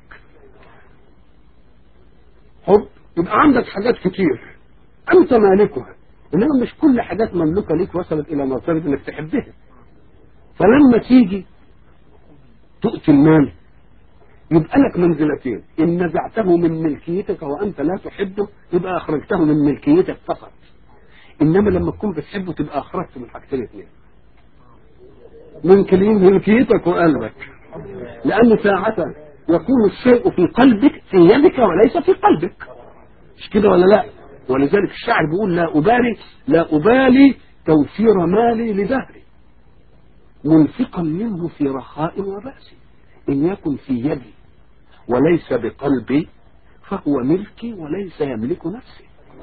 حب يبقى عندك حاجات كتير أنت مالكها، إنما مش كل حاجات مملوكة ليك وصلت إلى مرتبة إنك تحبها. فلما تيجي تؤتي المال يبقى لك منزلتين، إن نزعته من ملكيتك وأنت لا تحبه يبقى أخرجته من ملكيتك فقط، إنما لما تكون بتحبه تبقى أخرجت من حاجتين اثنين، من كلمة ملكيتك وقلبك. لأن ساعة يكون الشيء في قلبك في يدك وليس في قلبك، مش كده ولا لا؟ ولذلك الشاعر بيقول لا أبالي لا أبالي توفير مالي لدهري منفقا منه في رخاء وبأس، إن يكن في يدي وليس بقلبي فهو ملكي وليس يملك نفسي.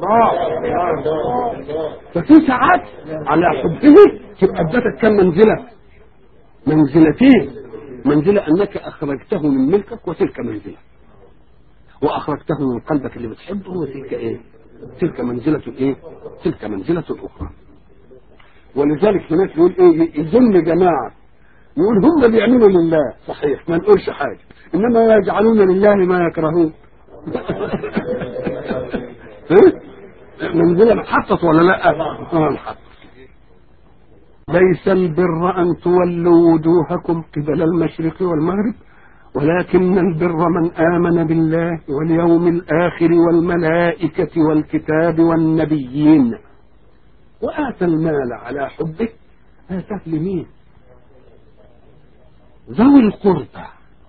ففي ساعات على حبه تبقى ادتك كم منزلة؟ منزلتين، منزلة أنك أخرجته من ملكك وتلك منزلة، وأخرجته من قلبك اللي بتحبه وتلك إيه؟ تلك منزلة إيه؟ تلك منزلة أخرى. ولذلك هناك يقول إيه؟ يظن جماعة يقول هم بيعملوا لله، صحيح ما نقولش حاجة، إنما يجعلون لله ما يكرهون. منزلة محطت ولا لا؟ آه محطت. ليس البر أن تولوا وجوهكم قبل المشرق والمغرب ولكن البر من آمن بالله واليوم الآخر والملائكة والكتاب والنبيين وآتى المال على حبه. آتاه لمين؟ ذوي القربى.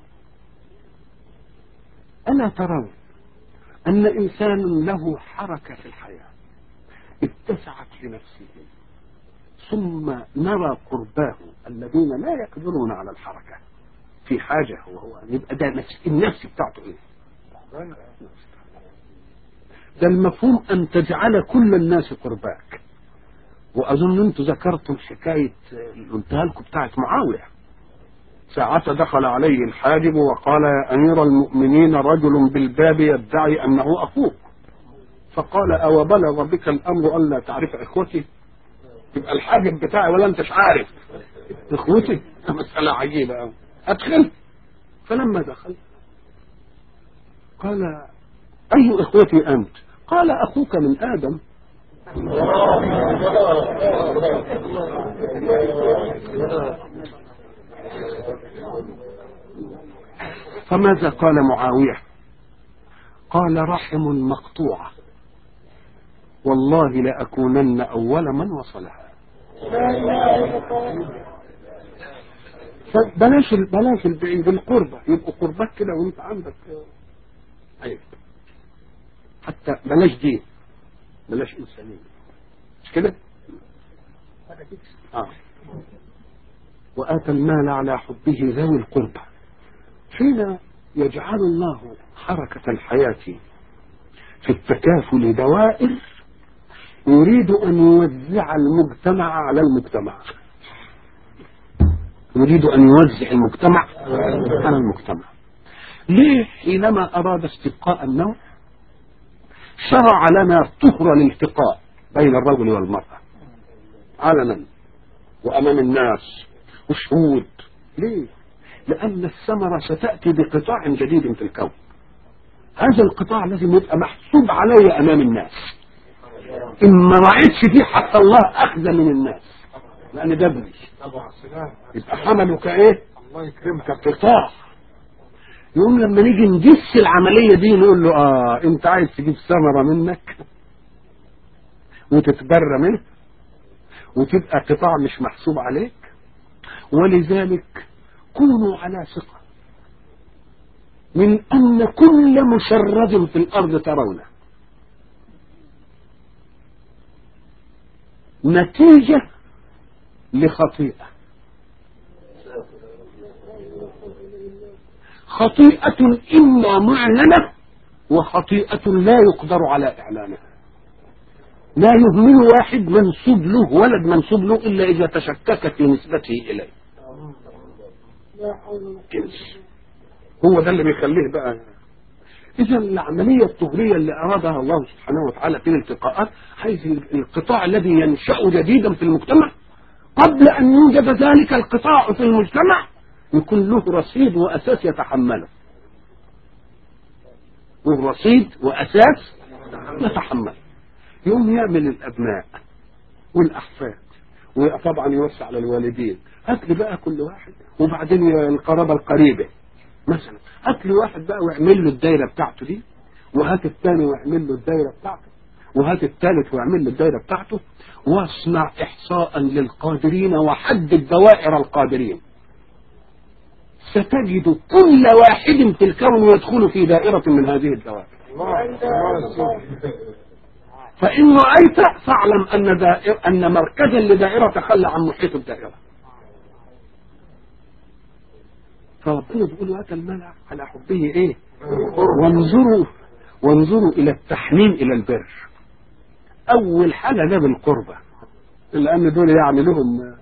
ألا ترون أن إنسان له حركة في الحياة اتسعت لنفسه ثم نرى قرباه الذين لا يقدرون على الحركة في حاجة وهو يبقى ده نفس النفس بتاعته ايه؟ ده المفهوم أن تجعل كل الناس قرباك. وأظن أنتم ذكرتم حكاية قلتها لكم بتاعت معاوية ساعة دخل عليه الحاجب وقال يا أمير المؤمنين رجل بالباب يدعي أنه أخوك، فقال أو بلغ بك الأمر ألا تعرف إخوتي؟ يبقى الحاجب بتاعي ولا أنتش عارف إخوتي؟ مسألة عجيبة أوي. أدخل. فلما دخل قال أي إخوتي أنت؟ قال أخوك من آدم. فماذا قال معاوية؟ قال رحم مقطوعة والله لأكونن أول من وصلها. فبلاش بلاش البعيد بالقربة، يبقوا قربك كده وانت عندك عيب. حتى بلاش دين بلاش إنسانية، مش كده؟ آه. وآتى المال على حبه ذوي القربى. حين يجعل الله حركة الحياة في التكافل دوائر يريد أن يوزع المجتمع على المجتمع، يريد أن يوزع المجتمع على المجتمع. ليه؟ حينما أراد استبقاء النوع شرع لنا طهر الالتقاء بين الرجل والمرأة علنا وأمام الناس وشهود. ليه؟ لأن الثمرة ستأتي بقطاع جديد في الكون، هذا القطاع لازم يبقى محسوب علي أمام الناس، إن ما رأيتش فيه حتى الله أخذ من الناس، لأن ده ابني يبقى حمله كإيه؟ الله يكرمك قطاع. يوم لما نيجي نجس العملية دي نقول له آه أنت عايز تجيب ثمرة منك وتتبرى منه وتبقى قطاع مش محسوب عليك. ولذلك كونوا على ثقة من أن كل مشرد في الأرض ترونه نتيجة لخطيئة، خطيئة إما معلنة وخطيئة لا يقدر على إعلانها. لا يهمل واحد منسوب له ولد منسوب له إلا إذا تشككت في نسبته إليه. هو ده اللي بيخليه بقى. إذا العملية الطغرية اللي أرادها الله سبحانه وتعالى في الالتقاءات، حيث القطاع الذي ينشأ جديدا في المجتمع قبل أن يوجد ذلك القطاع في المجتمع يكون له رصيد وأساس يتحمله، له رصيد وأساس يتحمله. يوم يعمل الأبناء والأحفاد وطبعا يوسع على الوالدين، هات لي بقى كل واحد، وبعدين القرابة القريبة مثلا، هات لي واحد بقى واعمل له الدايرة بتاعته دي، وهات الثاني واعمل له الدايرة بتاعته، وهات الثالث واعمل له الدايرة بتاعته، واصنع إحصاء للقادرين وحدد دوائر القادرين، ستجد كل واحد في الكون يدخل في دائرة من هذه الدوائر. فإن رأيت فاعلم أن دائرة أن مركزا لدائرة تخلى عن محيط الدائرة. فربنا بيقول وآتى المال على حبه إيه؟ وانظروا وانظروا إلى التحنين إلى البر. أول حاجة ده بالقربة، لأن دول يعني لهم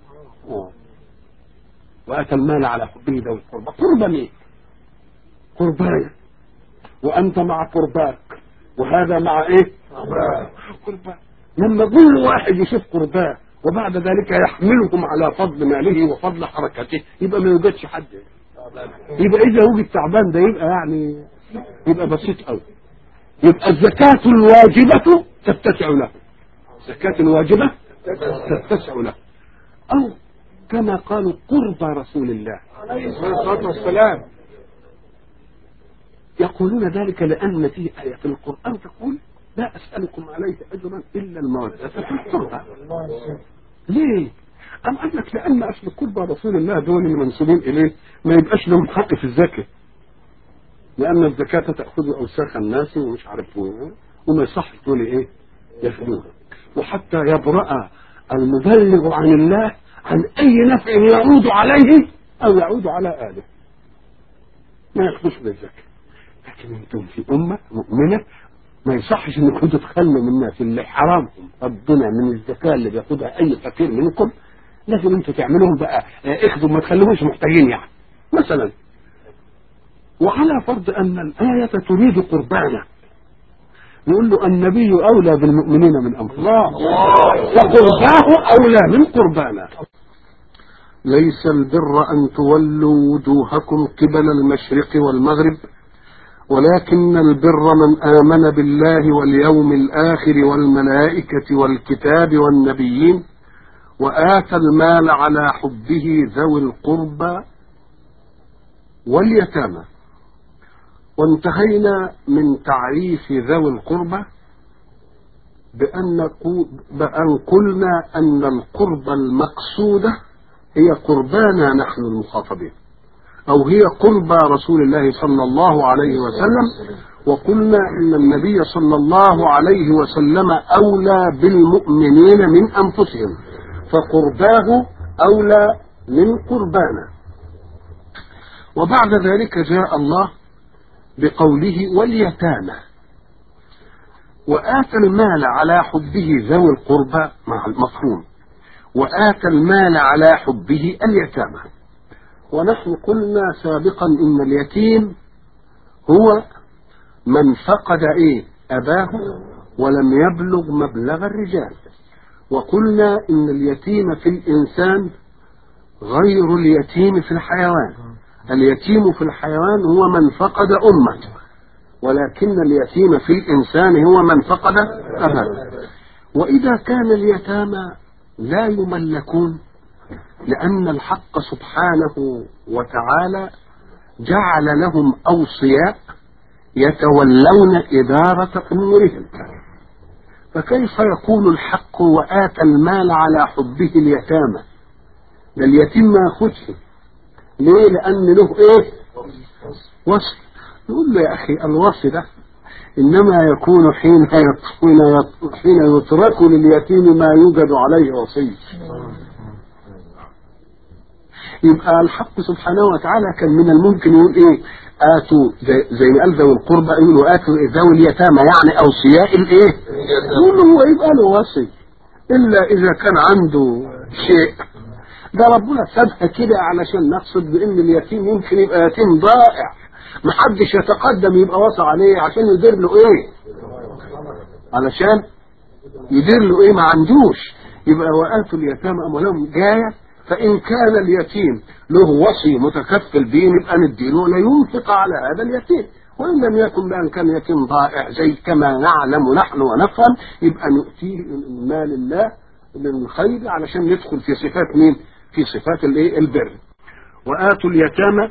وآتى المال على حبه ذوي القربى. قربة مين؟ قربايا، وأنت مع قرباك، وهذا مع إيه؟ قرباء. لما كل واحد يشوف قرباه وبعد ذلك يحملهم على فضل ماله وفضل حركته، يبقى ما يوجدش حد. يبقى إذا وجد تعبان ده يبقى يعني يبقى بسيط قوي. يبقى الزكاة الواجبة تتسع له، الزكاة الواجبة تتسع له. أو كما قالوا قرب رسول الله عليه الصلاة والسلام، يقولون ذلك لأن في آية في القرآن تقول لا أسألكم عليه أجرا إلا المودة في القربى. ليه؟ أم قال لك لأن أصل قربى رسول الله دول المنسوبين إليه ما يبقاش لهم حق في الزكاة، لأن الزكاة تأخذ أوساخ الناس ومش عارف وما يصح دول إيه يأخذوها، وحتى يبرأ المبلغ عن الله عن أي نفع يعود عليه أو يعود على آله، ما يأخذوش بالزكاة. لكن انتم في أمة مؤمنة ما يصحش انكم تتخلوا من الناس اللي حرامكم ربنا من الزكاة اللي بياخدها أي فقير منكم، لازم انتم تعملوهم بقى اخذوا ما تخلوهمش محتاجين يعني مثلا. وعلى فرض أن الآية تريد قربانا، يقول له النبي أولى بالمؤمنين من أنفسهم وقرباه أولى من قربانا. ليس البر أن تولوا وجوهكم قبل المشرق والمغرب، ولكن البر من آمن بالله واليوم الآخر والملائكة والكتاب والنبيين وآتى المال على حبه ذوي القربى واليتامى. وانتهينا من تعريف ذوي القربى بأن بأن قلنا أن القربى المقصودة هي قربانا نحن المخاطبين، أو هي قربى رسول الله صلى الله عليه وسلم. وقلنا إن النبي صلى الله عليه وسلم أولى بالمؤمنين من أنفسهم، فقرباه أولى من قربانا. وبعد ذلك جاء الله بقوله واليتامى، وآتى المال على حبه ذوي القربى مع المفهوم، وآتى المال على حبه اليتامى. ونحن قلنا سابقا إن اليتيم هو من فقد إيه أباه ولم يبلغ مبلغ الرجال. وقلنا إن اليتيم في الإنسان غير اليتيم في الحيوان. اليتيم في الحيوان هو من فقد أمه، ولكن اليتيم في الإنسان هو من فقد أباه. وإذا كان اليتامى لا يملكون، لأن الحق سبحانه وتعالى جعل لهم أوصياء يتولون إدارة أمورهم، فكيف يقول الحق وآتى المال على حبه اليتامى؟ ده اليتيم ما ياخدش. ليه؟ لأن له إيه؟ وصي. يقول له يا أخي الوصي ده إنما يكون حين حين يترك لليتيم ما يوجد عليه وصي. يبقى الحق سبحانه وتعالى كان من الممكن يقول ايه آتوا زي, زي ما قال ذوي القربى، يقولوا آتوا ذوي اليتامى يعني أوصياء الايه، يقول هو يبقى له وصي إلا إذا كان عنده شيء ده ربنا سابها كده علشان نقصد بان اليتيم يمكن يبقى يتيم ضائع محدش يتقدم يبقى وصى عليه عشان يدير له ايه، علشان يدير له ايه، ما عندوش. يبقى وآتوا اليتامى اموالهم جايه، فان كان اليتيم له وصي متكفل به يبقى نديله لا ينفق على هذا اليتيم، وان لم يكن بان كان يتيم ضائع زي كما نعلم نحن ونفهم يبقى نؤتيه من مال الله للخير علشان ندخل في صفات مين؟ في صفات الايه؟ البر. وآتوا اليتامى،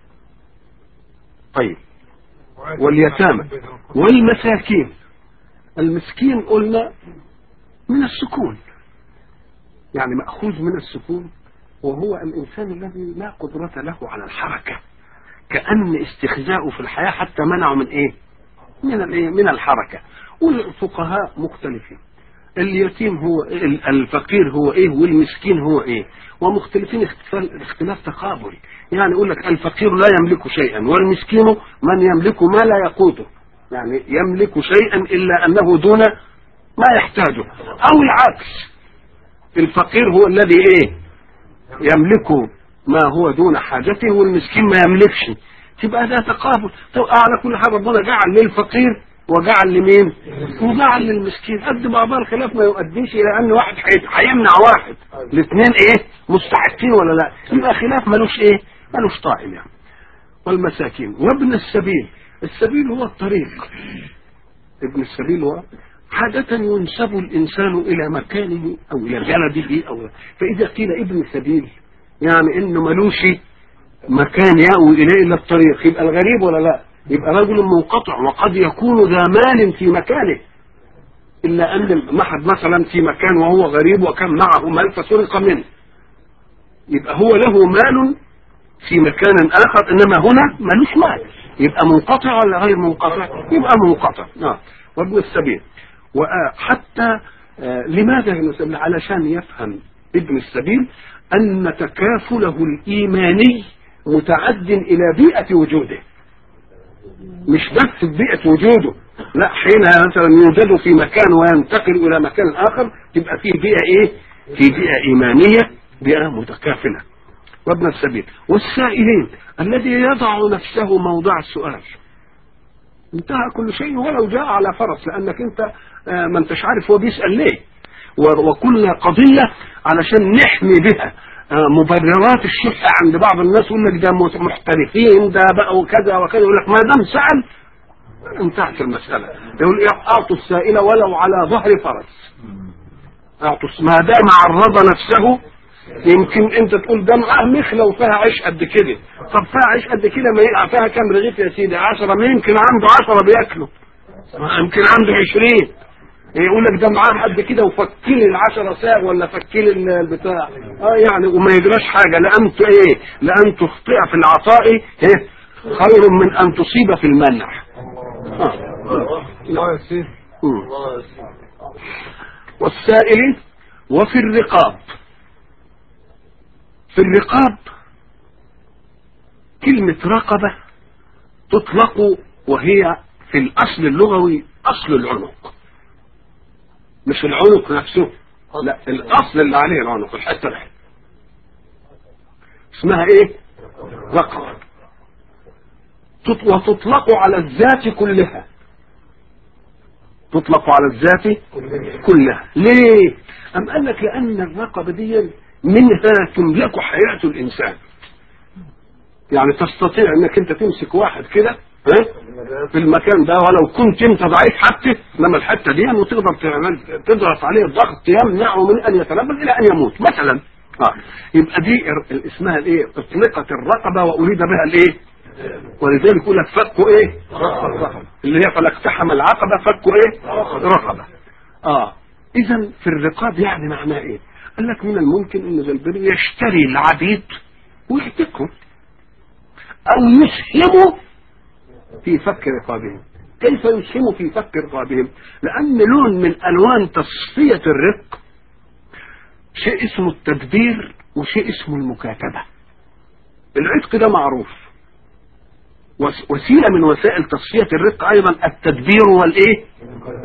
طيب، واليتامى والمساكين. المسكين قلنا من السكون، يعني مأخوذ من السكون، وهو الإنسان الذي لا قدرة له على الحركة، كأن استخزاؤه في الحياة حتى منعه من إيه؟ من الإيه؟ من الحركة. والفقهاء مختلفين، اليتيم هو إيه؟ الفقير هو إيه؟ والمسكين هو إيه؟ ومختلفين اختلاف تقابل. يعني يقول لك الفقير لا يملك شيئا، والمسكين من يملك ما لا يقوته، يعني يملك شيئا إلا أنه دون ما يحتاجه، أو العكس، الفقير هو الذي إيه؟ يملك ما هو دون حاجته، والمسكين ما يملكش. تبقى ده تقابل. طب على كل حال ربنا جعل للفقير وجعل لمين؟ وجعل للمسكين. قد بعض الخلاف ما يؤديش الى ان واحد هيمنع واحد، الاثنين ايه؟ مستحقين ولا لا؟ يبقى خلاف ملوش ايه؟ ملوش طائل يعني. والمساكين وابن السبيل. السبيل هو الطريق، ابن السبيل هو عادة ينسب الإنسان إلى مكانه أو إلى بلده، أو فإذا قيل ابن سبيل يعني إنه ملوش مكان يأوي إليه إلا الطريق، يبقى الغريب ولا لا؟ يبقى رجل منقطع، وقد يكون ذا مال في مكانه، إلا أن محد مثلا في مكان وهو غريب وكان معه مال فسرق منه، يبقى هو له مال في مكان آخر، إنما هنا ملوش مال، يبقى منقطع ولا غير منقطع؟ يبقى منقطع. نعم. وابن السبيل. وحتى لماذا ينسب؟ علشان يفهم ابن السبيل أن تكافله الإيماني متعد إلى بيئة وجوده، مش بس بيئة وجوده، لا، حين مثلا يوجد في مكان وينتقل إلى مكان آخر تبقى فيه بيئة إيه؟ في بيئة إيمانية، بيئة متكافلة. وابن السبيل. والسائلين الذي يضع نفسه موضع السؤال، انتهى كل شيء ولو جاء على فرس، لأنك انت ما انتش عارف هو بيسأل ليه، وكل قضية علشان نحمي بها مبررات الشح عند بعض الناس، يقول لك ده محترفين، ده بقى وكذا وكذا، يقول لك ما دام سأل انتهت المسألة. يقول اعطوا السائل ولو على ظهر فرس، اعطوا ما دام عرض نفسه. يمكن انت تقول ده معاه مخلة وفيها عيش قد كده، طب فيها عيش قد كده ما يقع فيها كام رغيف يا سيدي؟ عشرة، ما يمكن عنده عشرة بياكلوا، يمكن عنده عشرين، يقول لك ده معاه قد كده وفكيل العشرة ساغ ولا فكيل البتاع، اه يعني وما يدراش حاجة. لأن ايه؟ لأن تخطئ في العطاء ايه خير من أن تصيب في المنع. آه. والسائل. وفي الرقاب. في الرقاب كلمة رقبة تطلق وهي في الأصل اللغوي أصل العنق، مش العنق نفسه، لا، الأصل اللي عليه العنق، الحتة الحتة اسمها ايه؟ رقبة. وتطلق على الذات كلها، تطلق على الذات كلها. ليه؟ أم قال لك لأن الرقبة دي منها تملك حياة الإنسان، يعني تستطيع انك انت تمسك واحد كده في المكان ده ولو كنت انت ضعيف حتى، انما الحته دي وتقدر تعمل تضغط عليه ضغط يمنعه من ان يتنبل الى ان يموت مثلا. اه يبقى دي اسمها الايه؟ اطلقت الرقبه واريد بها الايه؟ ولذلك يقول لك فكوا ايه؟ رقبه، اللي هي فلاقتحم العقبه فكوا ايه؟ رقبه. اه اذا في الرقاب يعني معناه ايه؟ قال لك من الممكن ان البر يشتري العبيد ويعتقهم او يسهموا في فك رقابهم. كيف يسهموا في فك رقابهم؟ لان لون من الوان تصفية الرق شيء اسمه التدبير وشيء اسمه المكاتبة. العتق ده معروف، وسيلة من وسائل تصفية الرق ايضا التدبير والايه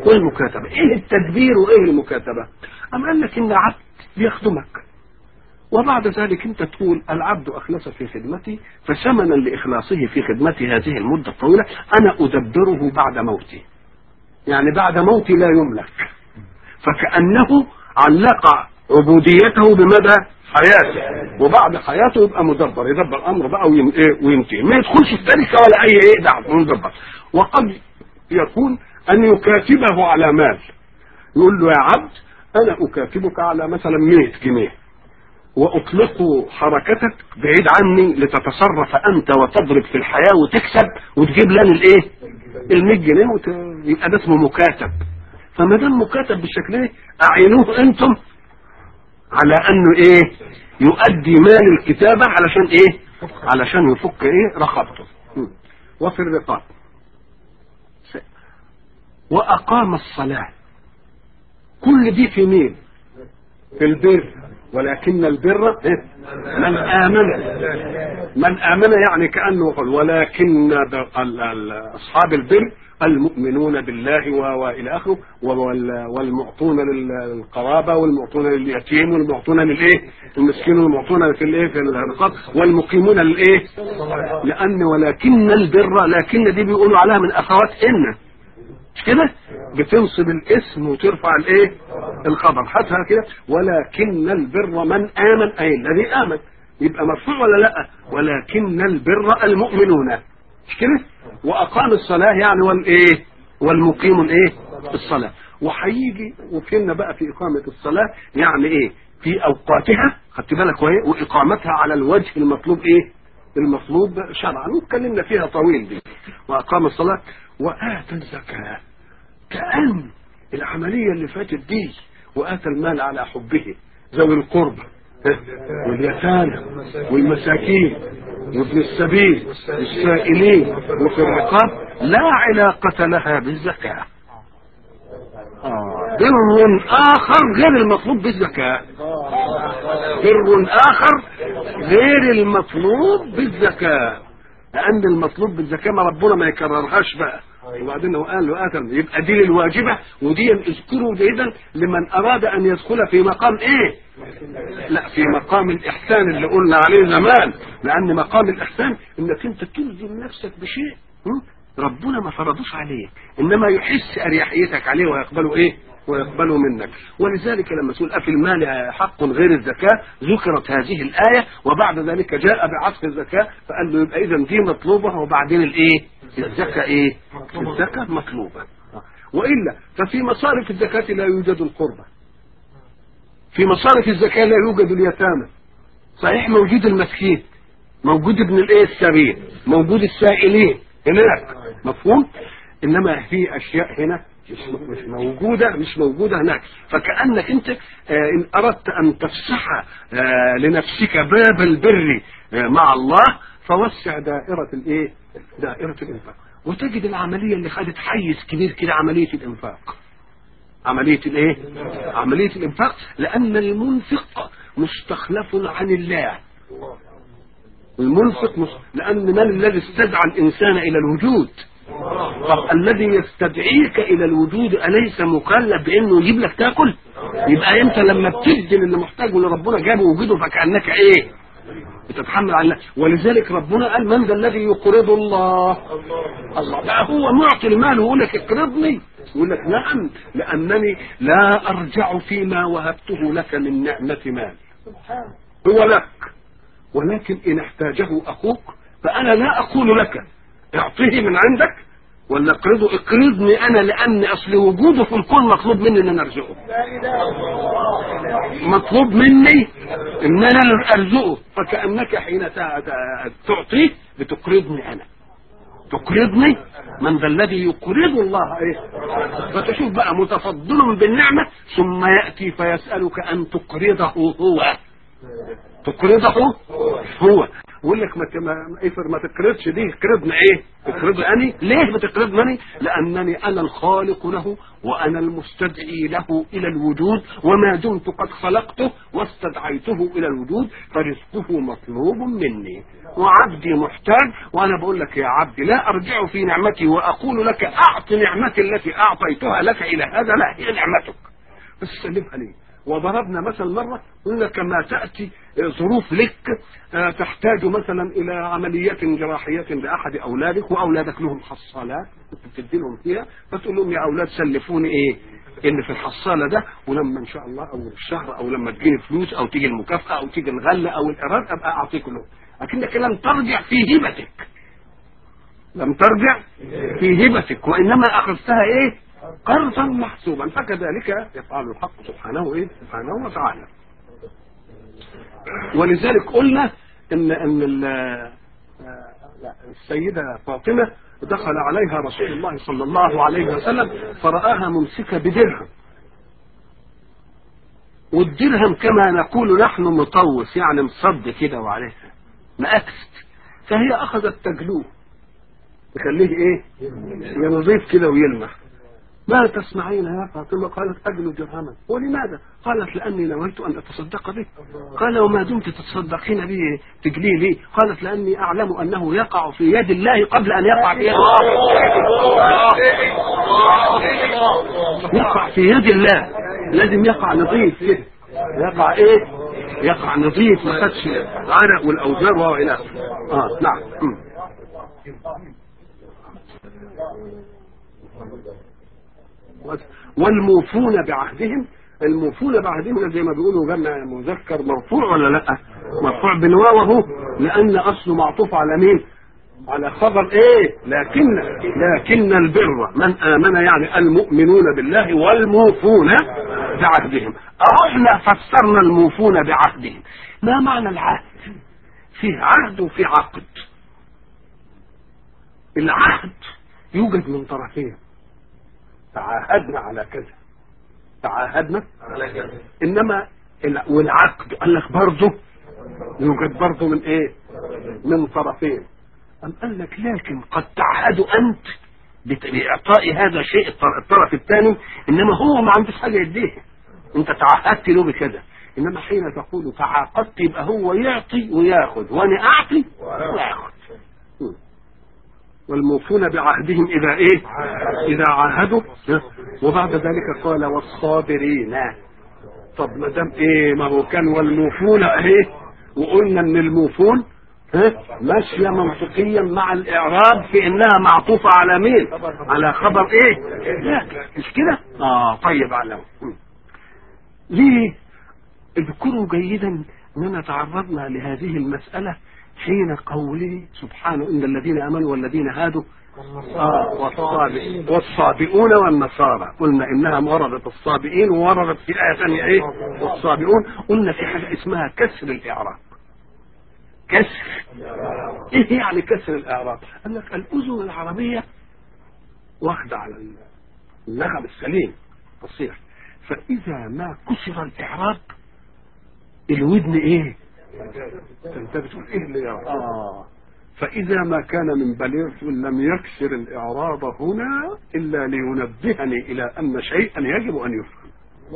والمكاتبة. ايه التدبير وايه المكاتبة؟ ام قال لك ان عبد بيخدمك وبعد ذلك انت تقول العبد اخلص في خدمتي، فثمنا لاخلاصه في خدمتي هذه المده الطويله انا ادبره بعد موتي، يعني بعد موتي لا يملك، فكانه علق عبوديته بمدى حياته، وبعد حياته يبقى مدبر، يدبر امر بقى وينتهي، ما يدخلش في ذلك ولا اي ايه دعوه، مدبر. وقد يكون ان يكاتبه على مال، يقول له يا عبد انا اكاتبك على مثلا مئة جنيه واطلق حركتك بعيد عني لتتصرف انت وتضرب في الحياه وتكسب وتجيب لنا الايه المئة جنيه وت... يبقى ده اسمه مكاتب. فما دام مكاتب بالشكل ده اعينوه انتم على انه ايه يؤدي مال الكتابه علشان ايه علشان يفك ايه رقبته. وفي الرقاب واقام الصلاه، كل دي في مين؟ في البر. ولكن البر من آمن، من آمن يعني كأنه قال ولكن أصحاب البر المؤمنون بالله وإلى آخره، والمعطون للقرابة والمعطون لليتيم والمعطون للإيه المسكين والمعطون في الإيه في الرقاب والمقيمون للإيه، لأن ولكن البر، لكن دي بيقولوا عليها من أخوات إن، مش كده؟ بتنصب الاسم وترفع الايه الخبر، حتى كده ولكن البر من آمن، اي الذي آمن، يبقى مرفوع ولا لا؟ ولكن البر المؤمنون، مش كده؟ واقام الصلاه يعني والايه والمقيم الايه الصلاه. وهيجي وفهمنا بقى في اقامه الصلاه يعني ايه في اوقاتها، خدت بالك وايه، واقامتها على الوجه المطلوب ايه المطلوب شرعا، واتكلمنا فيها طويل دي. واقام الصلاه وآتى الزكاة، كأن العملية اللي فاتت دي وآتى المال على حبه ذوي القربى واليتامى والمساكين وابن السبيل والسائلين وفي الرقاب لا علاقة لها بالزكاة. آه. بر آخر غير المطلوب بالزكاة، بر آخر غير المطلوب بالزكاة، لأن المطلوب بالزكاة ما ربنا ما يكررهاش بقى. وبعدين هو قال له آتم، يبقى دي الواجبة، ودي اذكروا جيدا لمن أراد أن يدخل في مقام إيه؟ لا، في مقام الإحسان اللي قلنا عليه زمان، لأن مقام الإحسان إنك أنت تلزم نفسك بشيء ربنا ما فرضوش عليه، إنما يحس أريحيتك عليه ويقبله إيه؟ ويقبله منك. ولذلك لما تقول أفي المال حق غير الزكاة ذكرت هذه الآية، وبعد ذلك جاء بعطف الزكاة فقال له يبقى إذن دي مطلوبة، وبعدين الإيه؟ الزكاة إيه؟ الزكاة مطلوبة. وإلا ففي مصارف الزكاة لا يوجد القربة، في مصارف الزكاة لا يوجد اليتامى، صحيح موجود المسكين، موجود ابن الإيه السبيل، موجود السائلين هناك، مفهوم؟ إنما في أشياء هنا مش موجودة مش موجودة هناك. فكأنك انت ان اردت ان تفسح لنفسك باب البر مع الله فوسع دائرة الايه دائرة الانفاق، وتجد العملية اللي خدت حيز كبير كده عملية الانفاق، عملية الايه عملية الانفاق، لان المنفق مستخلف عن الله. المنفق مش... لان من الذي استدعى الانسان الى الوجود؟ طب الذي يستدعيك الى الوجود اليس مكلف بانه يجيب لك تاكل؟ يبقى انت لما بتدي اللي محتاجه لربنا جابه وجوده فكانك ايه بتتحمل على الله. ولذلك ربنا قال من ذا الذي يقرض الله الله بقى هو معطي المال ويقول لك اقرضني، يقول لك نعم لانني لا ارجع فيما وهبته لك من نعمه مال، هو لك، ولكن ان احتاجه اخوك فانا لا اقول لك اعطيه من عندك ولا اقرضه، اقرضني انا لان اصل وجوده في الكون مطلوب مني ان انا ارزقه، مطلوب مني ان انا ارزقه. فكأنك حين تعطيه بتقرضني انا، تقرضني من ذا الذي يقرض الله ايه. فتشوف بقى متفضل بالنعمة ثم يأتي فيسألك ان تقرضه هو، تقرضه هو، يقول لك ما ما تقرضش دي، اقرضنا ايه؟ اقرضني اني، ليه بتقرضني؟ لانني انا الخالق له وانا المستدعي له الى الوجود، وما دمت قد خلقته واستدعيته الى الوجود فرزقه مطلوب مني، وعبدي محتاج، وانا بقول لك يا عبدي لا ارجع في نعمتي واقول لك اعط نعمتي التي اعطيتها لك الى هذا، لا هي نعمتك بس سلمها لي، وضربنا مثل مرة قلنا كما تأتي ظروف لك تحتاج مثلا إلى عملية جراحية لأحد أولادك، وأولادك لهم حصالات بتدي لهم فيها، فتقول لهم يا أولاد سلفوني إيه اللي في الحصالة ده، ولما إن شاء الله أول الشهر أو لما تجيني فلوس أو تيجي المكافأة أو تيجي الغلة أو الإيراد أبقى أعطيك لهم. لكنك لم ترجع في هبتك، لم ترجع في هبتك، وإنما أخذتها إيه قرضا محسوبا. فكذلك يفعل الحق سبحانه إيه سبحانه وتعالى. ولذلك قلنا إن إن السيدة فاطمة دخل عليها رسول الله صلى الله عليه وسلم فرآها ممسكة بدرهم، والدرهم كما نقول نحن مطوس يعني مصد كده وعليها مأكست، فهي أخذت تجلوه تخليه إيه ينظيف كده ويلمح. ما تسمعين يا فاطمة؟ قالت أجل درهما. ولماذا؟ قالت لأني نويت أن أتصدق به. قال وما دمت تتصدقين به تجليه لي؟ قالت لأني أعلم أنه يقع في يد الله قبل أن يقع في يد الله. يقع في يد الله لازم يقع نظيف كده، يقع إيه يقع نظيف ما خدش عرق والأوزار وإلى آه نعم. والموفون بعهدهم، الموفون بعهدهم زي ما بيقولوا جمع مذكر مرفوع ولا لا؟ مرفوع بالواو اهو، لان اصله معطوف على مين؟ على خبر ايه؟ لكن لكن البر من امن، يعني المؤمنون بالله والموفون بعهدهم. اهو احنا فسرنا الموفون بعهدهم. ما معنى العهد؟ فيه عهد وفيه عقد. العهد يوجد من طرفين، تعاهدنا على كذا، تعاهدنا على كذا. انما والعقد قال لك برضه يوجد برضه من ايه؟ من طرفين. أم قال لك لكن قد تعهدوا انت باعطاء هذا الشيء الطرف الثاني، انما هو ما عندوش حاجه يديه، انت تعهدت له بكذا. انما حين تقول تعاقدت يبقى هو يعطي وياخذ، وانا اعطي واخذ. والموفون بعهدهم إذا إيه إذا عاهدوا. وبعد ذلك قال والصابرين. طب ما دام إيه ما هو كان والموفون إيه، وقلنا إن الموفون ماشية منطقيا مع الإعراب في إنها معطوفة على مين؟ على خبر إيه؟ لا مش كده؟ آه طيب علم. ليه؟ اذكروا جيدا أننا تعرضنا لهذه المسألة حين قوله سبحانه إن الذين آمنوا والذين هادوا آه والصابئون والنصارى. قلنا إنها وردت الصابئين ووردت في آية ثانية إيه والصابئون. قلنا في حاجة اسمها كسر الإعراب. كسر إيه يعني كسر الإعراب؟ قال لك الأذن العربية واخدة على النغم السليم الصيح، فإذا ما كسر الإعراب الودن إيه انت بتقول ايه اللي اه فاذا ما كان من بليغ لم يكسر الاعراب هنا الا لينبهني الى ان شيئا يجب ان يفهم،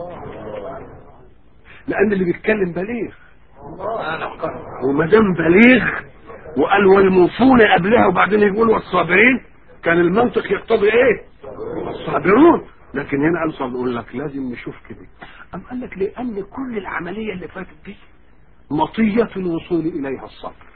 لان اللي بيتكلم بليغ وما دام بليغ وقال والموفون قبلها وبعدين يقول والصابرين، كان المنطق يقتضي ايه الصابرون، لكن هنا قال صابرون. يقول لك لازم نشوف كده. ام قال لك لان كل العمليه اللي فاتت دي مطية الوصول إليها الصبر.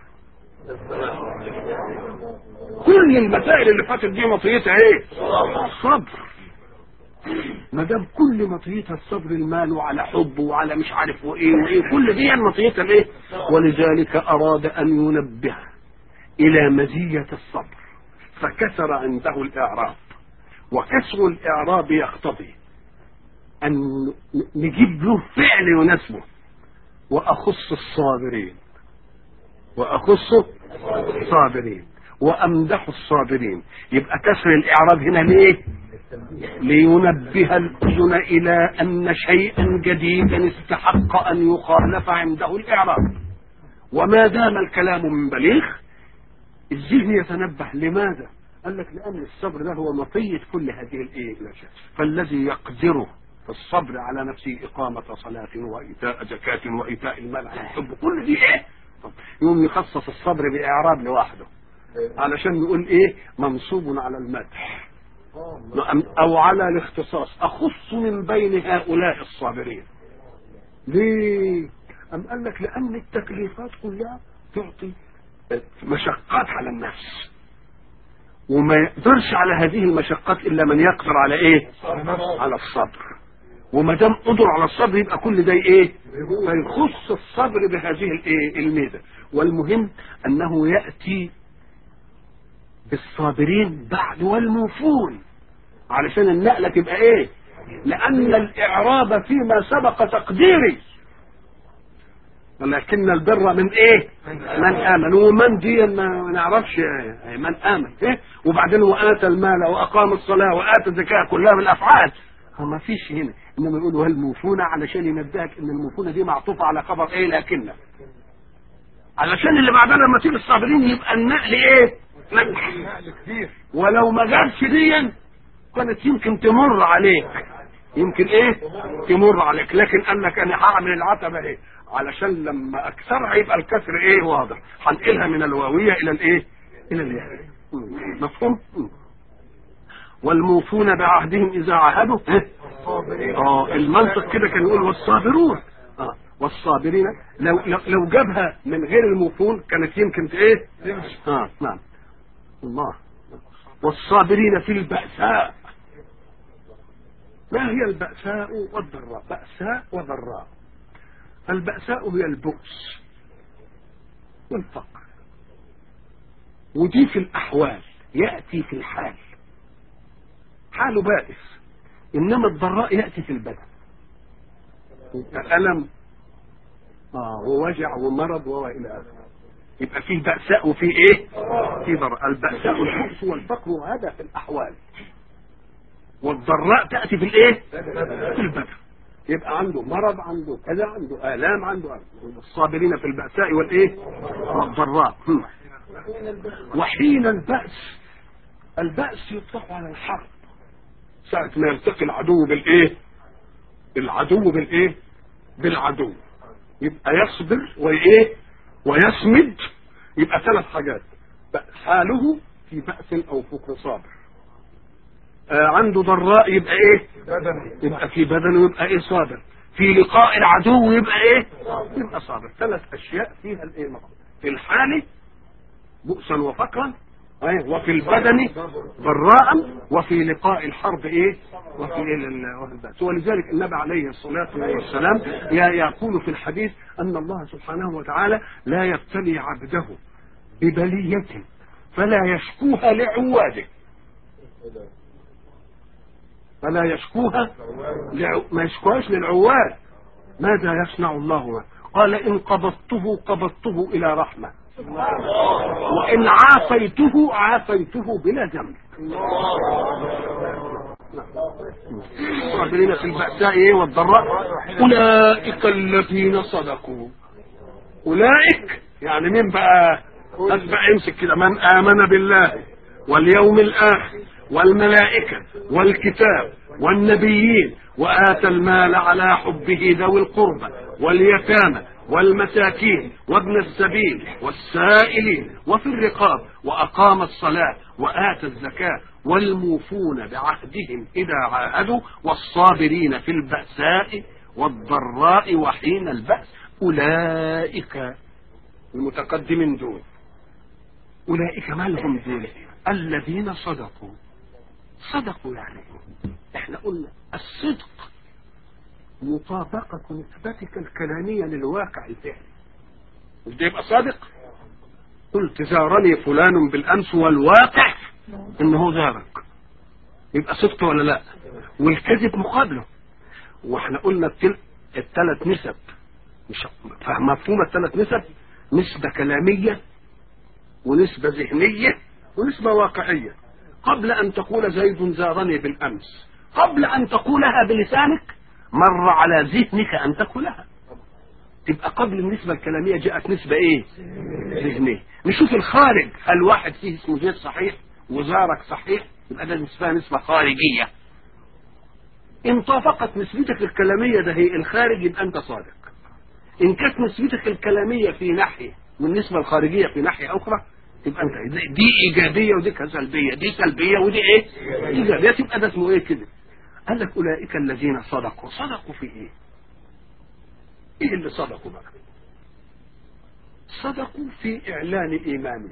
كل المسائل اللي فاتت دي مطيتها ايه الصبر. ما دام كل مطيتها الصبر، المال وعلى حب وعلى مش عارف وايه وايه، كل دي مطيتها الايه. ولذلك أراد أن ينبه إلى مزية الصبر فكسر عنده الإعراب. وكسر الإعراب يقتضي أن نجيب له فعل يناسبه. وأخص الصابرين وأخص الصابرين وأمدح الصابرين. يبقى كسر الإعراب هنا ليه؟ لينبه الأذن إلى أن شيئا جديدا استحق أن يخالف عنده الإعراب. وما دام الكلام من بليغ الذهن يتنبه. لماذا؟ قال لك لأن الصبر ده هو مطية كل هذه الإيه. فالذي يقدره الصبر على نفسه إقامة صلاة وإيتاء زكاة وإيتاء المال عن الحب، كل دي إيه؟ يوم يخصص الصبر بإعراب لوحده علشان يقول إيه منصوب على المدح أو على الاختصاص. أخص من بين هؤلاء الصابرين ليه؟ أم قال لك لأن التكليفات كلها تعطي مشقات على النفس، وما يقدرش على هذه المشقات إلا من يقدر على إيه؟ على الصبر. وما دام قدر على الصبر يبقى كل ده إيه؟ فيخص الصبر بهذه الإيه؟ الميزة. والمهم أنه يأتي بالصابرين بعد والموفون، علشان النقلة تبقى إيه؟ لأن الإعراب فيما سبق تقديري، ولكن البر من ايه؟ من امن. ومن دي ما نعرفش من امن ايه. وبعدين واتى المال واقام الصلاه واتى الزكاه، كلها من الافعال. ما فيش هنا، انما يقولوا الموفونه علشان ينبهك ان الموفونه دي معطوفه على خبر ايه؟ لكن علشان اللي بعدها لما تيجي الصابرين يبقى النقل ايه؟ نقل كبير. ولو ما جابش دي كانت يمكن تمر عليك، يمكن ايه؟ تمر عليك. لكن قال لك انا هعمل العتبه ايه؟ علشان لما اكسرها يبقى الكسر ايه؟ واضح. هنقلها من الواويه الى الايه؟ الى الياء. مفهوم؟ والموفون بعهدهم اذا عاهدوا. اه المنطق كده كان يقول والصابرون. اه والصابرين. لو لو, لو جابها من غير الموفون كانت يمكن ايه؟ اه نعم. الله. والصابرين في البأساء. ما هي البأساء والضراء؟ بأساء وضراء. البأساء هي البؤس والفقر، ودي في الأحوال، يأتي في الحال، حاله بائس. إنما الضراء يأتي في البدن، الألم آه ووجع ومرض وإلى آخره. يبقى فيه بأساء وفيه إيه؟ في ضراء. البأساء البؤس والفقر، وهذا في الأحوال. والضراء تأتي في الإيه؟ في البدن. يبقى عنده مرض، عنده كذا، عنده آلام، عنده آلام. الصابرين في البأساء والإيه؟ والضراء. وحين البأس، البأس يطلق على الحرب، ساعة ما يلتقي العدو بالإيه؟ العدو بالإيه؟ بالعدو. يبقى يصبر وإيه؟ ويسمد. يبقى ثلاث حاجات: حاله في بأس أو فقر صابر. آه عنده ضراء يبقى ايه؟ بدن. يبقى في بدن ويبقى ايه؟ صابر. في لقاء العدو يبقى ايه؟ يبقى صابر. ثلاث اشياء فيها الايه؟ في الحال بؤسا وفقرا، وفي البدن ضراء، وفي لقاء الحرب ايه؟ وفي البأس. ولذلك النبي عليه الصلاة والسلام يقول في الحديث ان الله سبحانه وتعالى لا يبتلي عبده ببلية فلا يشكوها لعواده، فلا يشكوها لعو... ما يشكوهاش للعواد. ماذا يصنع الله؟ قال إن قبضته قبضته إلى رحمة، وإن عافيته عافيته بلا ذنب. صابرين في البأساء والضراء. أولئك الذين صدقوا. أولئك يعني مين بقى؟ أتبع امسك كده: من آمن بالله واليوم الآخر والملائكة والكتاب والنبيين وآتى المال على حبه ذوي القربى واليتامى والمساكين وابن السبيل والسائلين وفي الرقاب وأقام الصلاة وآتى الزكاة والموفون بعهدهم إذا عاهدوا والصابرين في البأساء والضراء وحين البأس. أولئك المتقدمين دول. أولئك ما لهم دول؟ الذين صدقوا. صدقوا يعني احنا قلنا الصدق مطابقة نسبتك الكلامية للواقع الفعلي. مش ده يبقى صادق؟ قلت زارني فلان بالأمس والواقع انه زارك، يبقى صدق ولا لا؟ والكذب مقابله. واحنا قلنا الثلاث نسب، مش مفهوم الثلاث نسب؟ نسبة كلامية ونسبة ذهنية ونسبة واقعية. قبل أن تقول زيد زارني بالأمس، قبل أن تقولها بلسانك مر على ذهنك أن تقولها، تبقى قبل النسبة الكلامية جاءت نسبة إيه؟ ذهنية. نشوف الخارج، هل واحد فيه اسمه زيد صحيح وزارك صحيح؟ يبقى ده نسبة نسبة خارجية. إن طابقت نسبتك الكلامية ده هي الخارج يبقى أنت صادق. إن كانت نسبتك الكلامية في ناحية والنسبة الخارجية في ناحية أخرى تبقى أنت دي إيجابية ودي سلبية، دي سلبية ودي إيه؟ إيجابية. تبقى ده اسمه إيه كده؟ قال لك أولئك الذين صدقوا. صدقوا في إيه؟ ايه اللي صدقوا بقى؟ صدقوا في اعلان ايمانهم،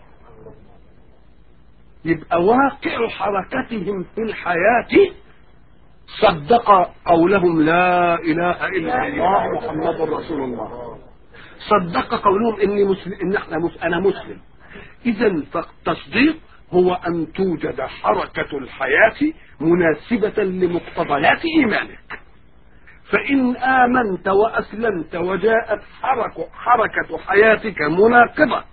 يبقى واقع حركتهم في الحياة صدق قولهم لا اله الا الله محمد رسول الله، صدق قولهم اني مسلم، ان احنا مس... انا مسلم. اذا فالتصديق هو ان توجد حركة الحياة مناسبة لمقتضيات ايمانك. فان امنت واسلمت وجاءت حركة, حركة حياتك مناقضة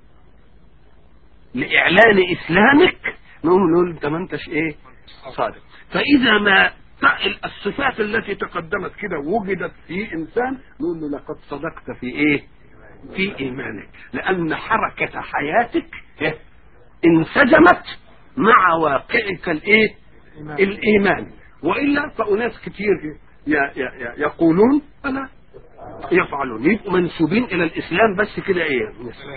لاعلان اسلامك، نقول نقول انت ما انتش ايه صادق. فاذا ما الصفات التي تقدمت كده وجدت في انسان، نقول له لقد صدقت في ايه؟ في ايمانك، لان حركة حياتك انسجمت مع واقعك الايه؟ الايمان. والا فاناس كتير يقولون انا يفعلون، يبقوا منسوبين الى الاسلام بس كده ايه؟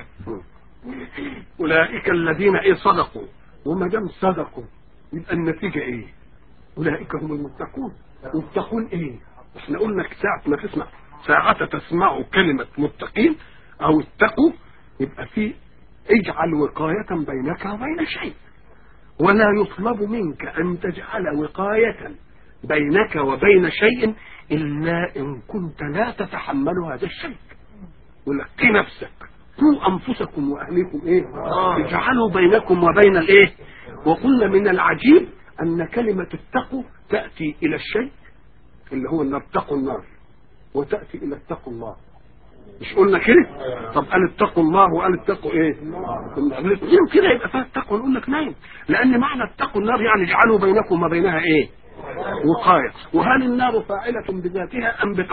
اولئك الذين ايه صدقوا، وما دام صدقوا يبقى النتيجه ايه؟ اولئك هم المتقون. متقون ايه؟ احنا قلنا ساعة ما تسمع ساعة تسمعوا كلمة متقين او اتقوا، يبقى في اجعل وقاية بينك وبين شيء، ولا يطلب منك ان تجعل وقاية بينك وبين شيء الا ان كنت لا تتحمل هذا الشيء. ولقي نفسك، قوا انفسكم واهليكم ايه؟ اجعلوا بينكم وبين الايه؟ وقلنا من العجيب ان كلمة اتقوا تأتي الى الشيء اللي هو النار، اتقوا النار، وتأتي الى اتقوا الله. مش قلنا كده؟ طب قال اتقوا الله وقال اتقوا ايه؟ الاثنين كده يبقى فيها اتقوا. نقول لك نايم، لان معنى اتقوا النار يعني اجعلوا بينكم وبينها ايه؟ وقاية. وهل النار فاعلة بذاتها ام